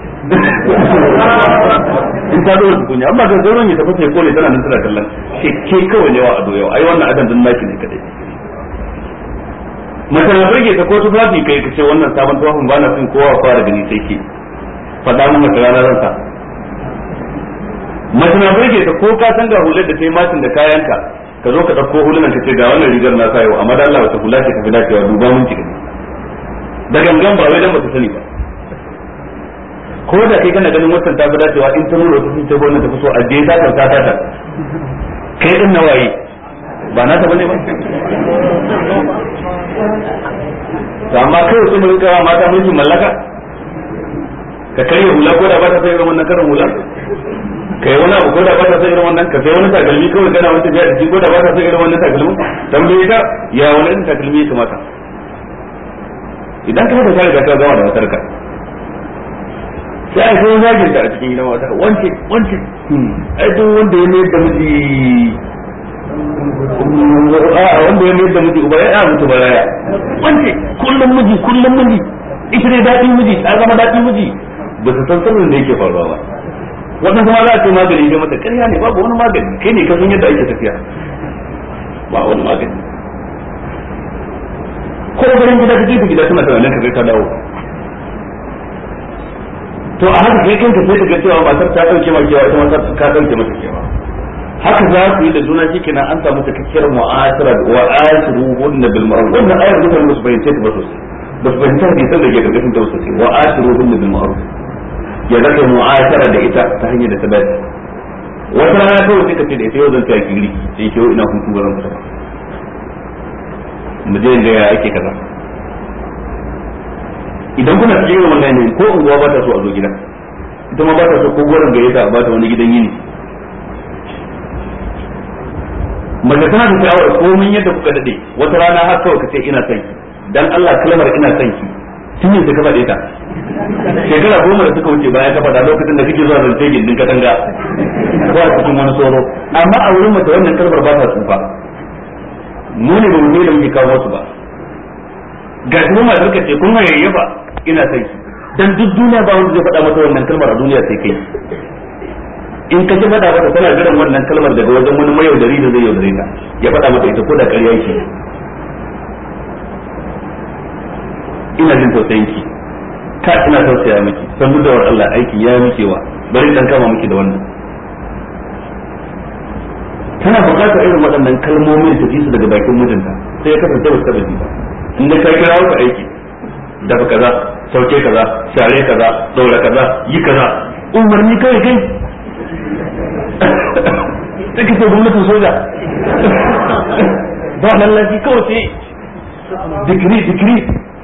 in ta zo da kunya amma ga ruwan ya tafi sai kone tana nan tana kallon ke kawai ne wa ado yau ai wannan adan dan naki ne kadai mace na burge ta ko tufafi kai ka ce wannan sabon tufafin ba na son kowa fara gani sai ke faɗa mun mace rana zan sa mace na burge ta ko ka san ga hular da ta yi matin da kayanka ka zo ka ɗauko hulunan ka ce ga wannan rigar na sa yau amma da Allah wata hula ce ka fi dacewa duba mun ci gani da gangan ba wai dan bata sani ba ko da kai kana ganin wannan ta fi dacewa in ta nuna wata sun ce wannan ta fi so a je ta ta ta ta kai din nawaye ba na ta bane ba to amma kai su mun kawo mata mulkin mallaka ka kai hula ko da ba ta sai irin wannan karin hula kai wani abu ko da ba ta sai irin wannan ka sai wani takalmi kawai kana wata biya da shi ko da ba ta sai irin wannan takalmi tambaye ta ya wani irin takalmi ya kamata idan ka da sai ka gama da matarka sai ai sai zagin ta a cikin gidan wata wance wance ai duk wanda ya mai da miji a wanda ya mai da miji uba ya mutu baraya wance kullum miji kullum miji ita ne daɗin miji ta zama daɗin miji ba su san sirrin da yake faruwa ba wannan kuma za a ce magani ne mata ƙarya ne babu wani magani kai ne ka san yadda ake tafiya ba wani magani ko garin gida ka jefa gida suna tunanin ka kai ka dawo to a haka kai kanka sai ka ga cewa matar ta ɗauke maka kewa ita matar ka ɗauke mata kewa haka za ku yi da juna shi kenan an samu cikakkiyar mu'asira wa asiru hunna bil ma'ruf wannan ayar mutane ba su fahimce ta ba sosai ba su fahimta hadisan da ke gargashin ta sosai wa asiru hunna bil ma'ruf ya zaka mu'asara da ita ta hanyar da ta dace wata rana kawai sai ka ce da ita yau zan ta kiri sai ke ina hutu ga ran fita mu je ga ya ake kaza idan kuna cikin wannan ne ko unguwa ba ta so a zo gida ita ma ba ta so ko goran gare ta ba ta wani gidan yini mace tana da shawara komai yadda kuka dade wata rana har kawai ka ce ina son ki dan Allah kalmar ina son ki tun yanzu ka faɗe ta shekara goma da suka wuce bayan ka faɗa lokacin da kake zuwa zance gindin katanga ko a cikin wani tsoro amma a wurin mace wannan kalmar ba ta tsufa mu ne ba mu ne da muke kawo su ba ga kuma ma suka ce kun hayayyafa ina sai dan duk duniya ba wanda zai faɗa mata wannan kalmar a duniya sai kai in ka ji faɗa mata tana jiran wannan kalmar daga wajen wani mai yaudari da zai yaudare ta ya faɗa mata ita ko da ƙarya yake ina jin tausayin ki ka ina tausaya miki san da war Allah aiki ya miki wa bari dan kama miki da wannan tana buƙatar irin waɗannan kalmomin ta ji su daga bakin mijinta sai ya kasance ba ta ji ba in da ka kira ka aiki dafa kaza sauke kaza share kaza daura kaza yi kaza umarni kai kai take ce gwamnatin soja ba lallaci kawai sai digiri digiri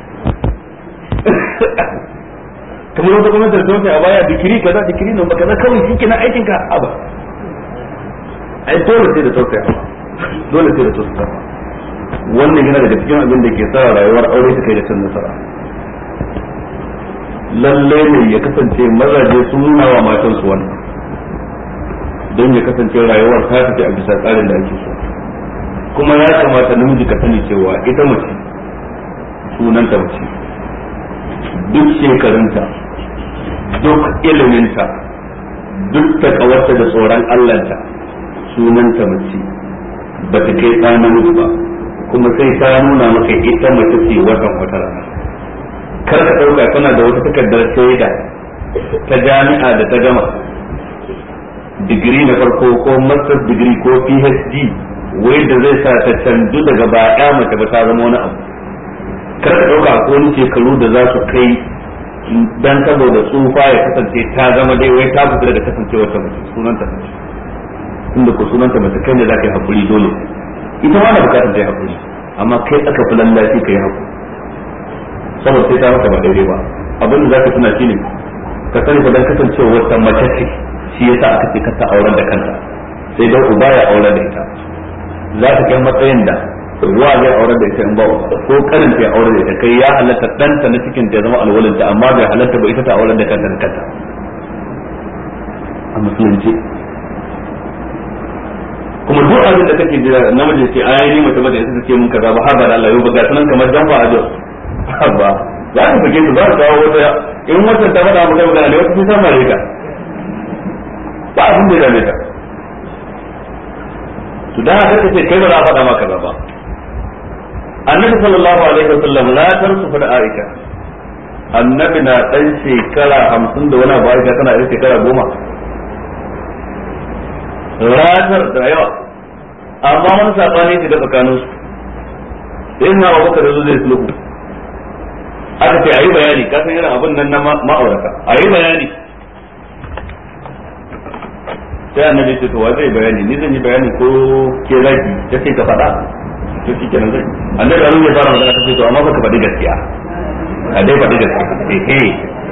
kamar wata gwamnatin soja a baya digiri kaza digiri nan ba kaza kawai shi kenan aikin ka aba ai dole sai da tausaya dole sai da tausaya wannan yana daga cikin abin da ke sa rayuwar aure ta kai da cin nasara lalle ne ya kasance mazaje sun nuna wa matan su wannan don ya kasance rayuwar ta tafi a bisa tsarin da ake so kuma ya kamata namiji ka sani cewa ita mace sunanta mace duk shekarunta duk iliminta duk takawarta da tsoron Allahnta sunanta mace ba ta kai ɗa namiji ba kuma sai ta nuna maka ita mace ce watan wata rana kar ka ɗauka tana da wata takardar shaida ta jami'a da ta gama digiri na farko ko master's degree ko PhD wai da zai sa ta canju daga baya mace ba ta zama wani abu kar ka ɗauka ko wani shekaru da za su kai dan saboda tsufa ya kasance ta zama dai wai ta fita daga kasancewar ta mace sunanta mace tunda ko sunanta mace kai ne za ka yi hakuri dole ita ma na bukatar ta yi hakuri amma kai aka fi lallafi ka yi hakuri saboda sai ta maka ba daidai ba abin da zaka tuna shine ka sani ba dan kasancewa wata mace ce shi yasa aka ce ka ta auren da kanta sai dai uba ya auren da ita za ta kai matsayin da wa zai auren da ita in ba ko karin ta ya auren da ita kai ya halatta danta na cikin ta zama alwalinta amma bai halatta ba ita ta auren da kanta da kanta a musulunci kuma duk duk abin da kake jira namiji ce ai ni mace ba da yasa take mun kaza ba har ba da Allah yau ba ga sanan kamar dan ba ajo ba za ka fike su za ka kawo wata in wata ta faɗa maka magana ne wata sun san mare ka ba abin da ya dame ta to da haka kace kai ba za a faɗa maka ba annabi sallallahu alaihi wasallam la tarsu da aisha annabi na dan shekara hamsin da wani abu aisha tana da shekara goma ratar da yawa amma wani sabani shi da tsakanin su sai na Abu Bakar zai sulhu aka ce ayi bayani ka san irin abin nan na ma'aurata ayi bayani sai annabi ce to wa zai bayani ni zan yi bayani ko ke zaki kace ka faɗa to shi kenan zai annabi Allah ya fara magana kace to amma baka faɗi gaskiya ka dai faɗi gaskiya eh eh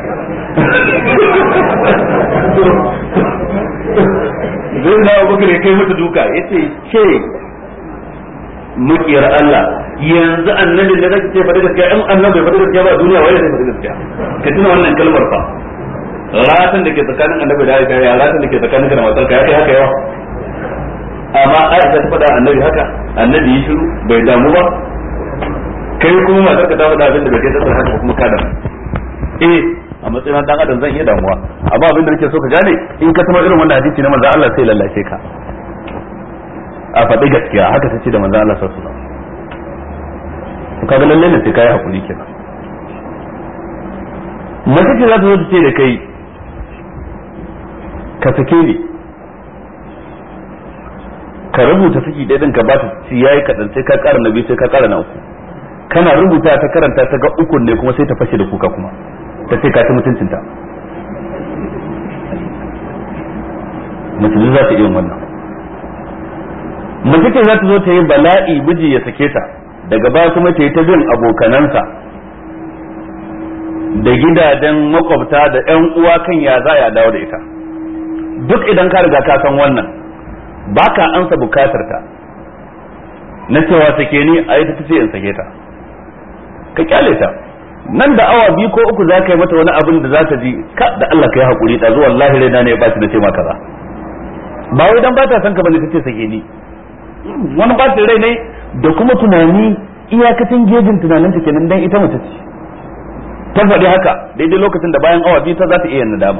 zai na Abubakar ya kai mata duka yace ce mukiyar Allah yanzu annabi da zai ce faɗi gaskiya in annabi faɗi gaskiya ba duniya wai zai faɗi gaskiya ka tuna wannan kalmar fa ratan da ke tsakanin annabi da Aisha ya ratan da ke tsakanin ka da matarka ya kai haka yawa amma Aisha ta faɗa annabi haka annabi yi shiru bai damu ba kai kuma matar ka ta faɗa abin da bai kai tsakar haka kuma ka damu eh a matsayin dan adam zan iya damuwa amma abin da nake so ka gane in ka tama irin wannan hadisi na manzo Allah sai lallace ka a faɗi gaskiya haka tace da manzo Allah sallallahu alaihi wasallam to kaga lalle ne sai kai hakuri kenan mace ce za ta zo ta ce da kai ka sake ni ka rubuta saki ɗaya din ka ba ta ci yayi kaɗan sai ka ƙara na biyu sai ka ƙara na uku kana rubuta ta karanta ta ga ukun ne kuma sai ta fashe da kuka kuma ta ce ka ci mutuncinta mace za ta iya wannan mace ce za ta zo ta yi bala'i miji ya sake ta daga baya kuma ta yi ta bin abokanansa da gidajen makwabta da ƴan uwa kan ya za ya dawo da ita duk idan ka riga ka san wannan baka ansa bukatar ta na cewa sake ni a yi ta tace in sake ta ka kyale ta nan da awa biyu ko uku za ka yi mata wani abin da za ta ji ka da Allah ka yi hakuri da zuwa wallahi rai na ne ba ta na ce ma kaza ba wai dan ba ta san ka bane tace sake ni wani ba ta rai ne da kuma tunani iyakacin gejin tunanin ta kenan dan ita mace ce ta faɗi haka daidai lokacin da bayan awa biyu ta za ta iya nadama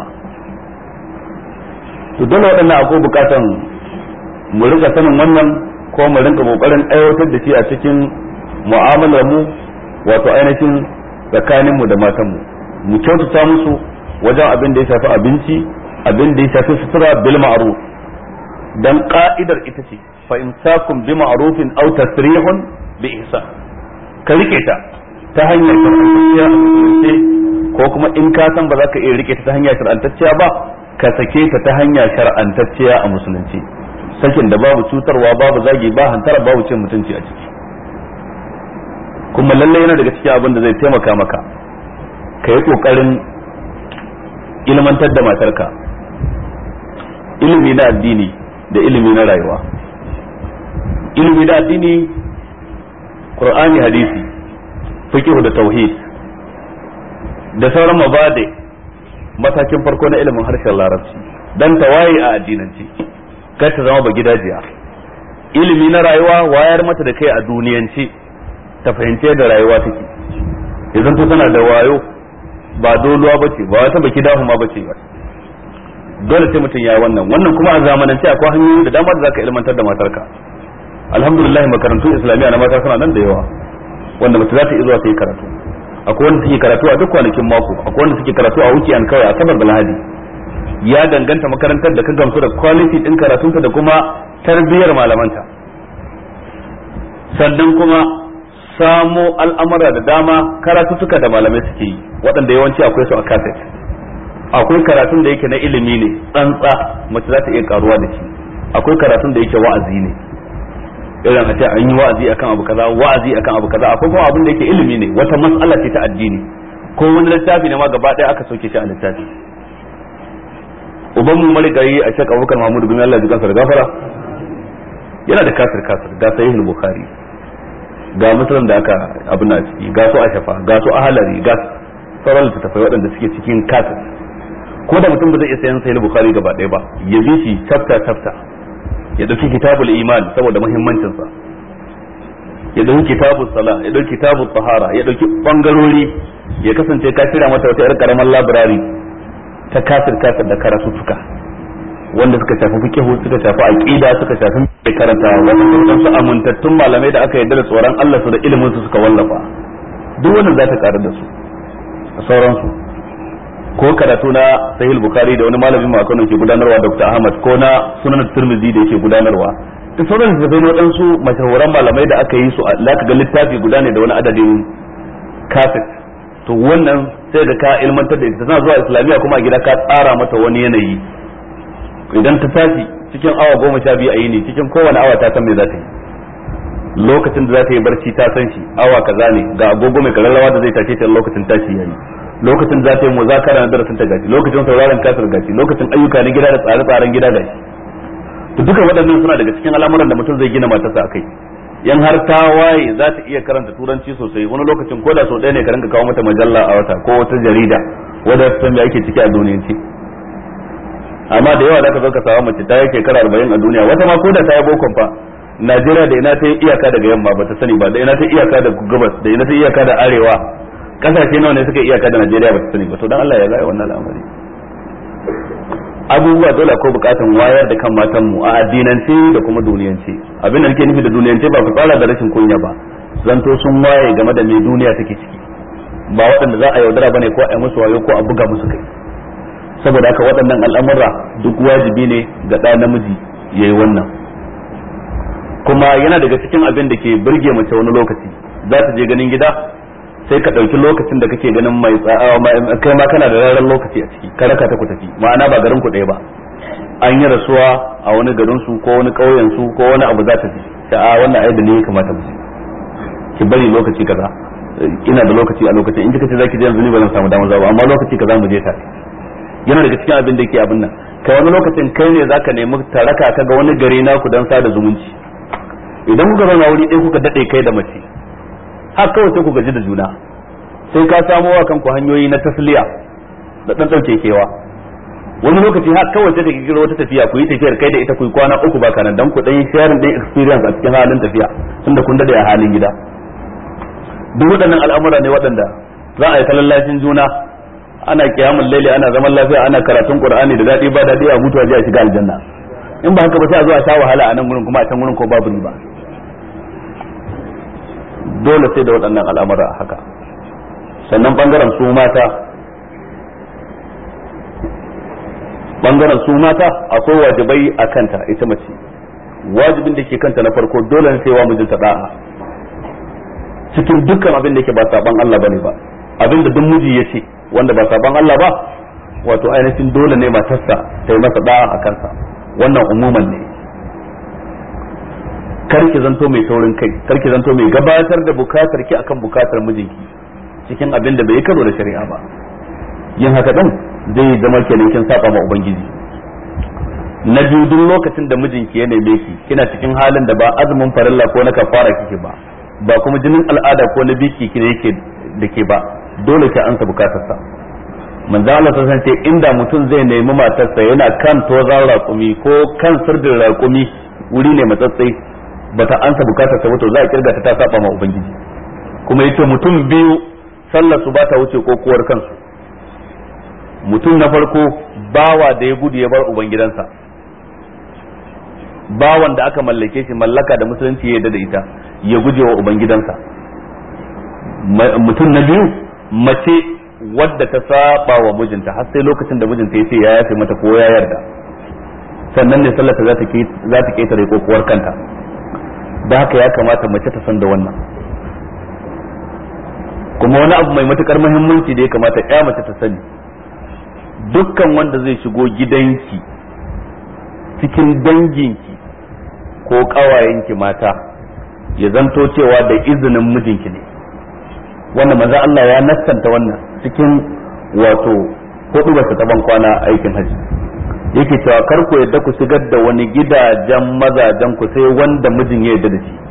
to dole waɗannan akwai bukatan mu rika sanin wannan ko mu rinka kokarin aiwatar da shi a cikin mu'amalar mu wato ainihin tsakanin mu da matan mu mu kyautata musu wajen abin da ya shafi abinci abin da ya shafi sutura bil ma'ruf dan ka'idar ita ce fa imsakum bi ma'rufin aw tasrihun bi ihsan ka rike ta ta hanyar shar'antacciya a musulunci ko kuma in ka san ba za ka iya rike ta ta hanyar shar'antacciya ba ka sake ta ta hanyar shar'antacciya a musulunci sakin da babu cutarwa babu zagi ba hantara babu cin mutunci a ciki kuma lalle yana daga cikin abin da zai taimaka maka ka yi kokarin ilmantar da matarka ilimi na addini da ilimi na rayuwa ilimi na addini Qur'ani hadisi fiqh da tauhid da sauran mabade matakin farko na ilimin harshen larabci dan tawaye a addinance kar ta zama ba gidajiya ilimi na rayuwa wayar mata da kai a duniyance ta fahimce da rayuwa take idan ta tana da wayo ba doluwa bace ba wata baki dahu ma bace ba dole sai mutum ya wannan wannan kuma a zamanance akwai hanyoyi da dama da zaka ilmantar da matarka alhamdulillah makarantun islamiyya na mata suna nan da yawa wanda mace za ta iya zuwa ta yi karatu akwai wanda suke karatu a duk kwanakin mako akwai wanda suke karatu a weekend kawai a sabar da lahadi ya danganta makarantar da ka gamsu da quality din karatunta da kuma tarbiyyar malamanta sannan kuma samo al'amura da dama karatutuka da malamai suke yi waɗanda yawanci akwai su a cassette akwai karatun da yake na ilimi ne tsantsa mace za ta iya karuwa da shi akwai karatun da yake wa'azi ne irin a ce an yi wa'azi akan abu kaza wa'azi akan abu kaza akwai kuma abin da yake ilimi ne wata mas'ala ce ta addini ko wani littafi ne ma gaba ɗaya aka sauke shi a littafi uban mu marigayi a shek abubakar mahmudu bin Allah jikansa da gafara yana da kasir kasir ga sahih bukhari ga musulun da aka abin a ciki ga su ashafa ga su ahalari ga sauran littattafai waɗanda suke cikin kasir ko da mutum ba zai iya sayan sahih bukhari gaba ɗaya ba ya bi shi chapter chapter ya dauki kitabul iman saboda muhimmancin sa, ya dauki kitabul sala, ya dauki kitabul tahara, ya dauki bangarori, ya kasance ka shirya mata wata yar karamar library ta kasir kasir da karatutuka wanda suka shafi fiqh, suka shafi aqida, suka shafi karanta wannan su amintattun malamai da aka yarda da tsoron Allah su da ilimin su suka wallafa. Duk wannan za ta karu da su a sauransu. Ko karatu na Sahih Bukhari da wani malamin mu a Kano ke gudanarwa Doctor Ahmad, ko na Sunan Tirmidhi da yake gudanarwa, da sauran da zai wadansu mashahuran malamai da aka yi su za ka ga littafi guda ne da wani adadin kaset. To wannan sai da ka ilmantar da ita, tana zuwa Islamiyya kuma a gida ka tsara mata wani yanayi. Idan ta tashi cikin awa goma sha biyu a yi ne, cikin kowane awa ta san me za ta yi. Lokacin da za ta yi barci ta san shi awa kaza ne, ga agogo mai kararrawa da zai tashe ta lokacin tashi yayi. Lokacin za ta yi muzakara na darasin ta gashi, lokacin sauraron kasar gashi, lokacin ayyuka na gida da tsare-tsaren gida gashi. To duka waɗannan suna daga cikin al'amuran da mutum zai gina matarsa akai. Yan har ta waye za ta iya karanta turanci sosai, wani lokacin ko da sau ɗaya ne ka rinka kawo mata majalla a wata ko wata jarida wadda ta san me ake ciki a duniyance. Amma da yawa za ka zo ka samu mace ta yi shekara arba'in a duniya, wata ma ko da ta yi bokon fa Najeriya da ina ta yi iyaka daga yamma ba ta sani ba, da ina ta iyaka da gabas, da ina ta iyaka da arewa, kasashe nawa ne suka iyaka da Najeriya ba ta sani ba. To dan Allah ya ga wannan al'amari. Abubuwa dole akwai bukatan wayar da kan matan mu a addinance da kuma duniyance. Abin da nake nufi da duniyance ba ku tsara da rashin kunya ba, zanto sun waye game da me duniya take ciki, ba waɗanda za a yaudara bane ko a yi musu wayo ko a buga musu kai. Saboda haka waɗannan al'amura duk wajibi ne ga ɗa namiji yayi wannan. Kuma yana daga cikin abin da ke burge mace wani lokaci, za ta je ganin gida sai ka ɗauki lokacin da kake ganin mai kai ma kana da rarar lokaci a ciki, ka raka ta ku tafi, ma'ana ba garin ku ɗaya ba, an yi rasuwa a wani garin su ko wani ƙauyen su ko wani abu za ta ji ta a wannan ai da ne ya kamata mu ki bari lokaci kaza, ina da lokaci a lokacin, in kika ce zaki je yanzu ni ba zan samu damar zuwa, amma lokaci kaza mu je tare. Yana daga cikin abin da yake abin nan, kai wani lokacin kai ne zaka nemi taraka ka ga wani gari naku dan sada zumunci. Idan kuka zauna wuri ɗaya kuka daɗe kai da mace, har kawai sai ku gaji da juna, sai ka samo wa kanku hanyoyi na tasliya da ɗan ɗauke kewa. Wani lokaci har kawai sai ka kirkiro wata tafiya, ku yi tafiyar kai da ita ku yi kwana uku ba kanan, dan ku ɗan yi sharing ɗin experience a cikin halin tafiya, tunda kun daɗe a halin gida. Duk waɗannan al'amura ne waɗanda za a yi ta lallashin juna, ana kiyamul laili, ana zaman lafiya, ana karatun Qur'ani da daɗi ba daɗi a mutuwa je a shiga aljanna. In ba haka ba sai a zo a sha wahala a nan gurin kuma a can gurin ko babu riba. Dole sai da waɗannan al'amura haka. Sannan bangaren su mata bangaren su mata akwai wajibai a kanta ita mace. Wajibin da ke kanta na farko dole ne sai wa mijinta da'a cikin dukkan abin da yake ba saban Allah bane ba, abin da duk miji ya ce wanda ba saban Allah ba, wato ainihin dole ne matarsa ta yi masa da'a a kansa. Wannan umuman ne. Karki zanto mai taurin kai, karki zanto mai gabatar da bukatar ki akan bukatar mijinki cikin abin da bai karo da shari'a ba. Yin haka din zai zama kenan kin saba ma ubangiji. Na biyu, duk lokacin da mijinki ya neme ki kina cikin halin da ba azumin farilla ko na kafara kike ba, ba kuma jinin al'ada ko na biki kine yake da ke ba, dole ki ansa bukatarsa. Manzo Allah ta san inda mutum zai nemi matarsa yana kan tozan raƙumi ko kan sirdin raƙumi, wuri ne matsatsai, bata ansa bukatar ta wato za a kirga ta ta saba ma ubangiji. Kuma yace mutum biyu sallar su bata wuce kokuwar kansu. Mutum na farko bawa da ya gudu ya bar ubangidansa, bawan da aka mallake shi mallaka da musulunci ya yarda da ita ya guje wa ubangidansa. Mutum na biyu mace wadda ta saba wa mijinta har sai lokacin da mijinta ya ce ya yafe mata ko ya yarda, sannan ne sallata za ta za ta ketare kokuwar kanta. Da haka ya kamata mace ta san da wannan. Kuma wani abu mai matukar muhimmanci da ya kamata ya mace ta sani, dukkan wanda zai shigo gidanki cikin danginki ko kawayenki mata ya zanto cewa da izinin mijinki ne. Wannan manzo Allah ya nassanta wannan cikin wato hudu ba ta ban kwana aikin haji, yake cewa kar ku yadda ku shigar da wani gidajen mazajen ku sai wanda mijin ya yarda da shi.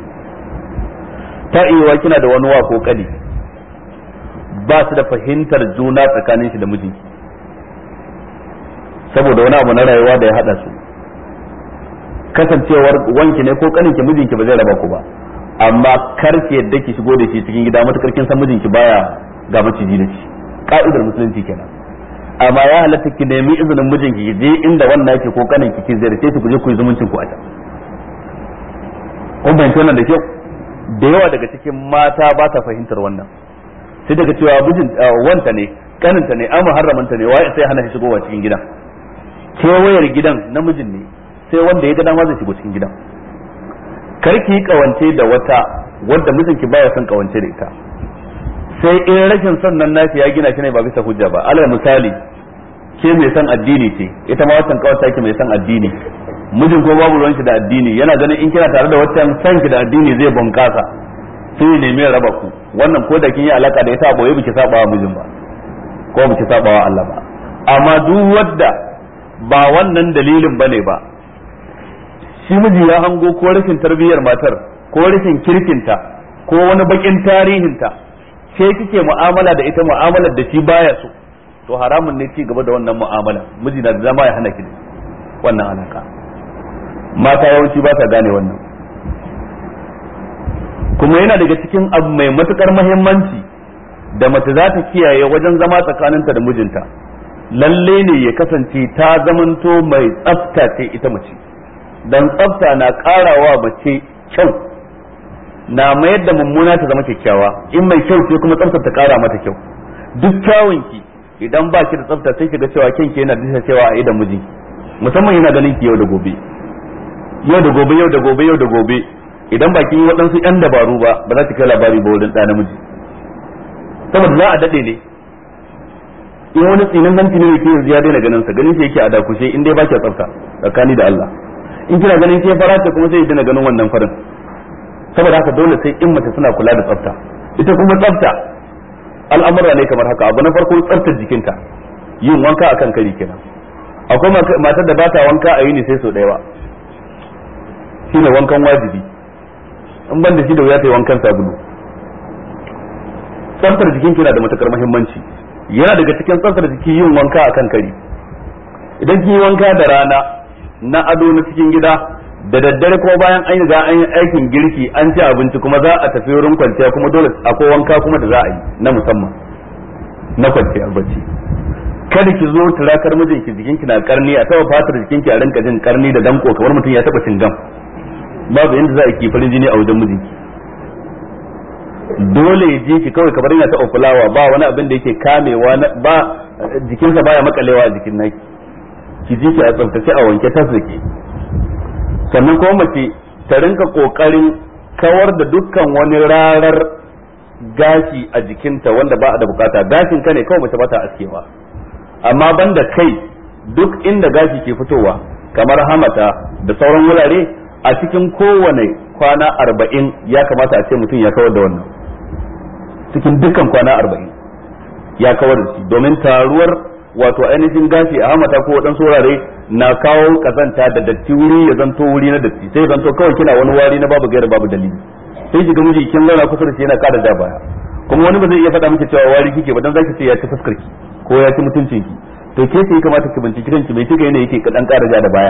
Ta iya kina da wani wa ko kali ba su da fahimtar juna tsakanin shi da mijinki saboda wani abu na rayuwa da ya hada su, kasancewar wanki ne ko kaninki mijinki ba zai raba ku ba, amma kar ki yadda ki shigo da shi cikin gida matukar kin san mijinki baya ga maciji da shi, ka'idar musulunci kenan. amma ya halatta ki nemi izinin mijinki ki je inda wannan yake ko kaninki ki ziyarce shi ku je ku yi zumuncin ku a can. kun bayyana wannan da kyau. Da yawa daga cikin mata ba ta fahimtar wannan, sai daga cewa mijin wanta ne kaninta ne amma harramanta ne wai sai hana shi shigowa cikin gidan. Kewayar gidan namijin ne, sai wanda ya ga dama zai shigo cikin gidan. Kar ki yi kawance da wata wanda mijinki baya son kawance da ita, sai in rashin son nan nashi ya gina shi ne ba bisa hujja ba. Alal misali, ke mai son addini ce, ita ma wancan kawata ki mai son addini, mijin ko babu ruwanki da addini, yana ganin in kina tare da wancan son ki da addini zai bunkasa, sai ya nemi raba ku. Wannan ko da kin yi alaka da ita boye biki saba wa mijin ba, ko biki saba wa Allah ba. Amma duk wanda ba wannan dalilin bane ba, shi miji ya hango ko rashin tarbiyyar matar ko rashin kirkinta ko wani bakin tarihinta, sai kike mu'amala da ita mu'amalar da shi baya so, to haramun ne ci gaba da wannan mu'amala. Miji na da dama ya hana ki wannan alaka. Mata yawanci ba sa gane wannan, kuma yana daga cikin abu mai matukar muhimmanci da mace za ta kiyaye wajen zama tsakaninta da mijinta. Lalle ne ya kasance ta zamanto mai tsafta ce ita mace, dan tsafta na karawa mace kyau, na mayar da mummuna ta zama kyakkyawa. In mai kyau ce kuma tsaftar ta kara mata kyau. Duk kyawunki idan ba ki da tsafta sai ki ga cewa kyanki yana bisa cewa a idan miji, musamman yana ganin ki yau da gobe yau da gobe yau da gobe yau da gobe. Idan ba ki yi waɗansu ƴan dabaru ba, ba za ki kai labari ba wurin ɗa namiji, saboda za a daɗe ne. In wani tsinin hanci ne yake yanzu ya daina ganin sa, ganin shi yake a dakushe in dai ba ki tsafta tsakani da Allah. In kina ganin ke fara ta kuma sai ya daina ganin wannan farin. Saboda haka dole sai in mace suna kula da tsafta. Ita kuma tsafta al'amura ne kamar haka. Abu na farko tsaftar jikinta, yin wanka akan kari kenan. Akwai matar da ba ta wanka a yini sai sau ɗaya ba, shine wankan wajibi. In ban da shi da wuya ta yi wankan sabulu. Tsaftar jikin kina da matukar muhimmanci. Yana daga cikin tsaftar jiki yin wanka akan kari. Idan kin yi wanka da rana na ado na cikin gida, da daddare kuma bayan an yi ga an yi aikin girki an ci abinci kuma za a tafi wurin kwanciya, kuma dole akwai wanka kuma da za a yi na musamman na kwanciyar bacci. Kada ki zo turakar mijinki jikinki na karni, a taba fatar jikinki a rinka jin karni da danko kamar mutum ya taba cingam. Babu yanda za a ki farin jini a wajen mijinki. Dole ya je ki kawai kamar yana taɓa fulawa, ba wani abin da yake kamewa ba, jikinsa baya makalewa a jikin naki. Ki ji ki a tsaftace a wanke tas da ke. Sannan kuma mace ta rinka kokarin kawar da dukkan wani rarar gashi a jikinta wanda ba a da bukata. Gashin ka ne kawai mace ba ta askewa, amma banda kai duk inda gashi ke fitowa kamar hamata da sauran wurare, a cikin kowane kwana arba'in ya kamata a ce mutum ya kawar da wannan. Cikin dukkan kwana arba'in ya kawar da shi, domin taruwar wato ainihin gashi a hamata ko waɗansu wurare na kawo kazanta da datti, wuri ya zanto wuri na datti, sai zanto kawai kina wani wari na babu gaira babu dalili. Sai ki ga miji kin zauna kusa da shi yana kada da baya, kuma wani ba zai iya faɗa miki cewa wari kike ba, dan zaki ce ya ci fuskar ki ko ya ci mutuncin ki. To ke sai kamata ki binciki kanki mai kika yana yake kadan ƙara ja da baya.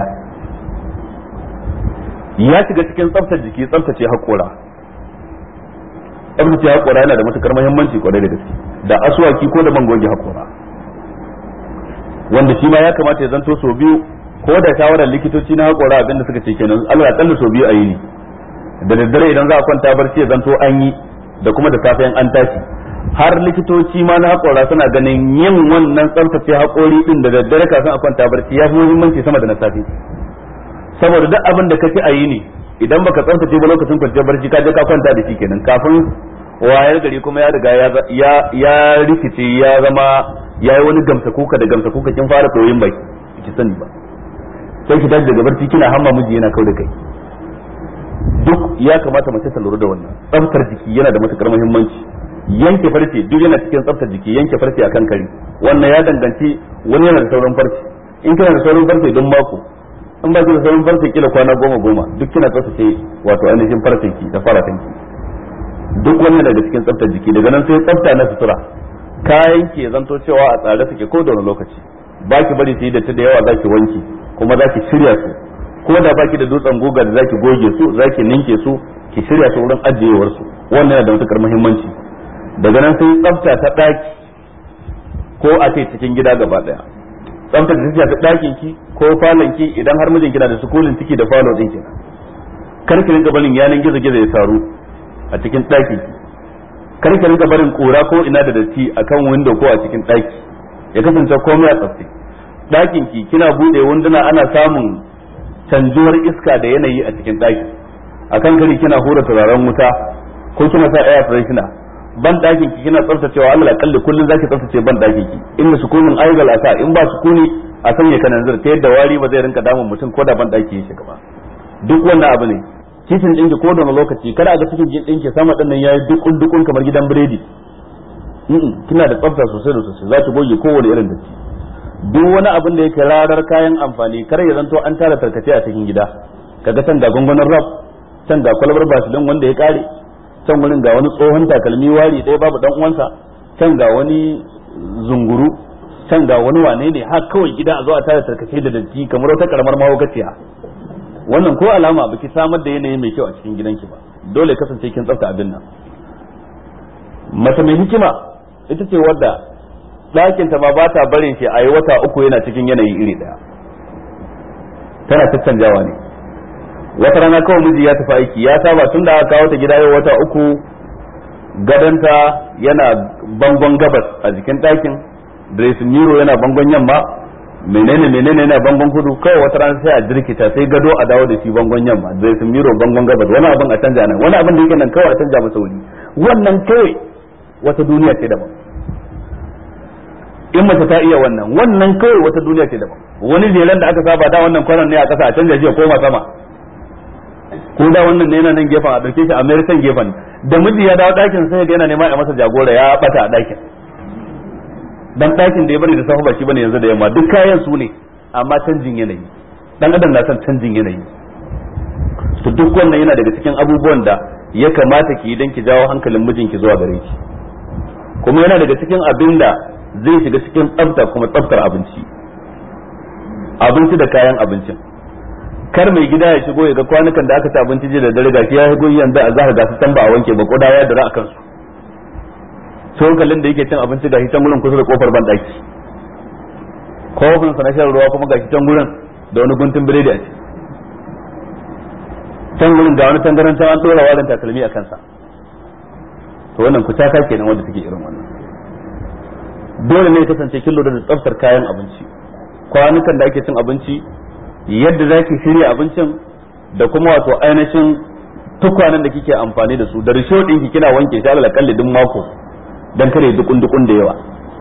Ya shiga cikin tsaftar jiki, tsaftace haƙora. Tsaftace haƙora yana da matukar muhimmanci kwarai da gaske, da aswaki ko da man goge haƙora, wanda shi ma ya kamata ya zanto sau biyu, ko da shawarar likitoci na haƙora abinda suka ce kenan Allah ya kalla sau biyu a yini. Da daddare idan za a kwanta barci ya zanto an yi, da kuma da safiyan an tashi. Har likitoci ma na haƙora suna ganin yin wannan tsaftace haƙori din da daddare kafin a kwanta barci ya fi muhimmanci sama da na safe. Saboda duk abin da kace a yini idan baka tsaftace ba lokacin kwanciyar barci ka je ka kwanta da shi kenan, kafin wayar gari kuma ya riga ya ya rikice ya zama yayi wani gamsa kuka da gamsa kuka kin fara koyin baki ki sani ba, sai ki tashi daga barci kina hamma miji yana kauda kai. Duk ya kamata mace ta lura da wannan. Tsaftar jiki yana da matukar muhimmanci. Yanke farce duk yana cikin tsaftar jiki. Yanke farce akan kari wannan ya danganci wani yana da sauran farce, in kana da sauran farce don mako, in ba ki da sauran farce kila kwana goma goma, duk kina tsaftace wato ainihin farcen ki da faratan ki. Duk wannan daga cikin tsaftar jiki. Daga nan sai tsafta na sutura. Kayan ki zanto cewa a tsare suke ko da wani lokaci, ba ki bari su yi datti da yawa, za ki wanki kuma za ki shirya su ko da baki da dutsen goga da zaki goge su zaki ninke su ki shirya su wurin ajiyewar su wannan yana da matukar muhimmanci. Daga nan sai tsafta ta daki ko a ce cikin gida gaba daya, tsafta da ta shafi dakin ki ko falon ki idan har mijin kina da sukulin ciki da falo din ki, kar ki rinka barin yanan gizo gizo ya taru a cikin dakin ki, kar ki rinka barin kura ko ina da datti akan window ko a cikin daki, ya kasance komai a tsaftace. Dakin ki kina bude wunduna ana samun canjuwar iska da yanayi a cikin daki, akan kari kina hura turaren wuta ko kina sa air freshener. Ban dakin ki kina tsaftacewa Allah akalli kullun zaki tsaftace ban dakin ki, inda sukunin aigal asa in ba sukuni a sanya kananzir ta yadda wari ba zai rinka damun mutum ko da ban daki yake gaba. Duk wannan abu ne cikin dinki ko da lokaci kada a ga cikin dinki sama din nan yayi dukun dukun kamar gidan biredi. Kina da tsafta sosai da sosai zaki goge kowane irin datti. Duk wani abin da yake rarar kayan amfani kar ya zanto an tara tarkace a cikin gida, kaga can ga gungunan rab, can ga kwalbar basilin wanda ya kare, can gurin ga wani tsohon takalmi wari ɗaya babu dan uwansa, can ga wani zunguru, can ga wani wane ne har kawai gida a zo a tara tarkace da datti kamar wata karamar mahaukaciya. Wannan ko alama baki samar da yanayi mai kyau a cikin gidanki ba, dole kasance kin tsafta abin nan. Mace mai hikima ita ce wadda ɗakin ta ma ba ta barin shi a yi wata uku yana cikin yanayi iri ɗaya, tana caccanjawa ne. Wata rana kawai miji ya tafi aiki, ya saba tun da aka kawo ta gida yau wata uku gadonta yana bangon gabas a jikin ɗakin, dressing mirror yana bangon yamma, menene menene yana bangon kudu. Kawai wata rana sai a jirkita sai gado a dawo da shi bangon yamma, dressing mirror bangon gabas, wani abin a canja nan, wani abin da yake nan kawai a canja masa wuri. Wannan kawai wata duniya ce daban. In mace ta iya wannan, wannan kawai wata duniya ce daban. Wani jelan da aka saba da wannan kwanan ne a ƙasa a canja shi ya koma sama, ko da wannan ne yana nan gefen a ɗauke shi a American gefen. Da miji ya dawo ɗakin sai ga yana nema a masa jagora ya bata a ɗakin, dan ɗakin da ya bari da safa ba shi bane yanzu da yamma, duk kayan su ne amma canjin yanayi. Dan adam na son canjin yanayi. To duk wannan yana daga cikin abubuwan da ya kamata ki yi dan ki jawo hankalin mijinki zuwa gare ki, kuma yana daga cikin abin da zai shiga cikin tsafta kuma tsaftar abinci abinci da kayan abincin. Kar mai gida ya shigo ya ga kwanukan da aka ci abinci jiya da dare gashi ya shigo yanzu a zaka ga su can ba a wanke ba, ko da ya dara akan su. Cokalin da yake cin abinci gashi can gurin kusa da kofar ban daki, kofin sa na shan ruwa kuma gashi can gurin da wani guntun biredi a ciki, can gurin ga wani tangaran can an dora wadan takalmi a kansa. To wannan kucaka kenan wanda take irin wannan. Dole ne ya kasance kin lura da tsaftar kayan abinci, kwanukan da ake cin abinci, yadda zaki shirya abincin, da kuma wato ainihin tukwanen da kike amfani da su, da risho ɗinki kina wanke shi alal kalli duk mako dan kare dukun dukun da yawa.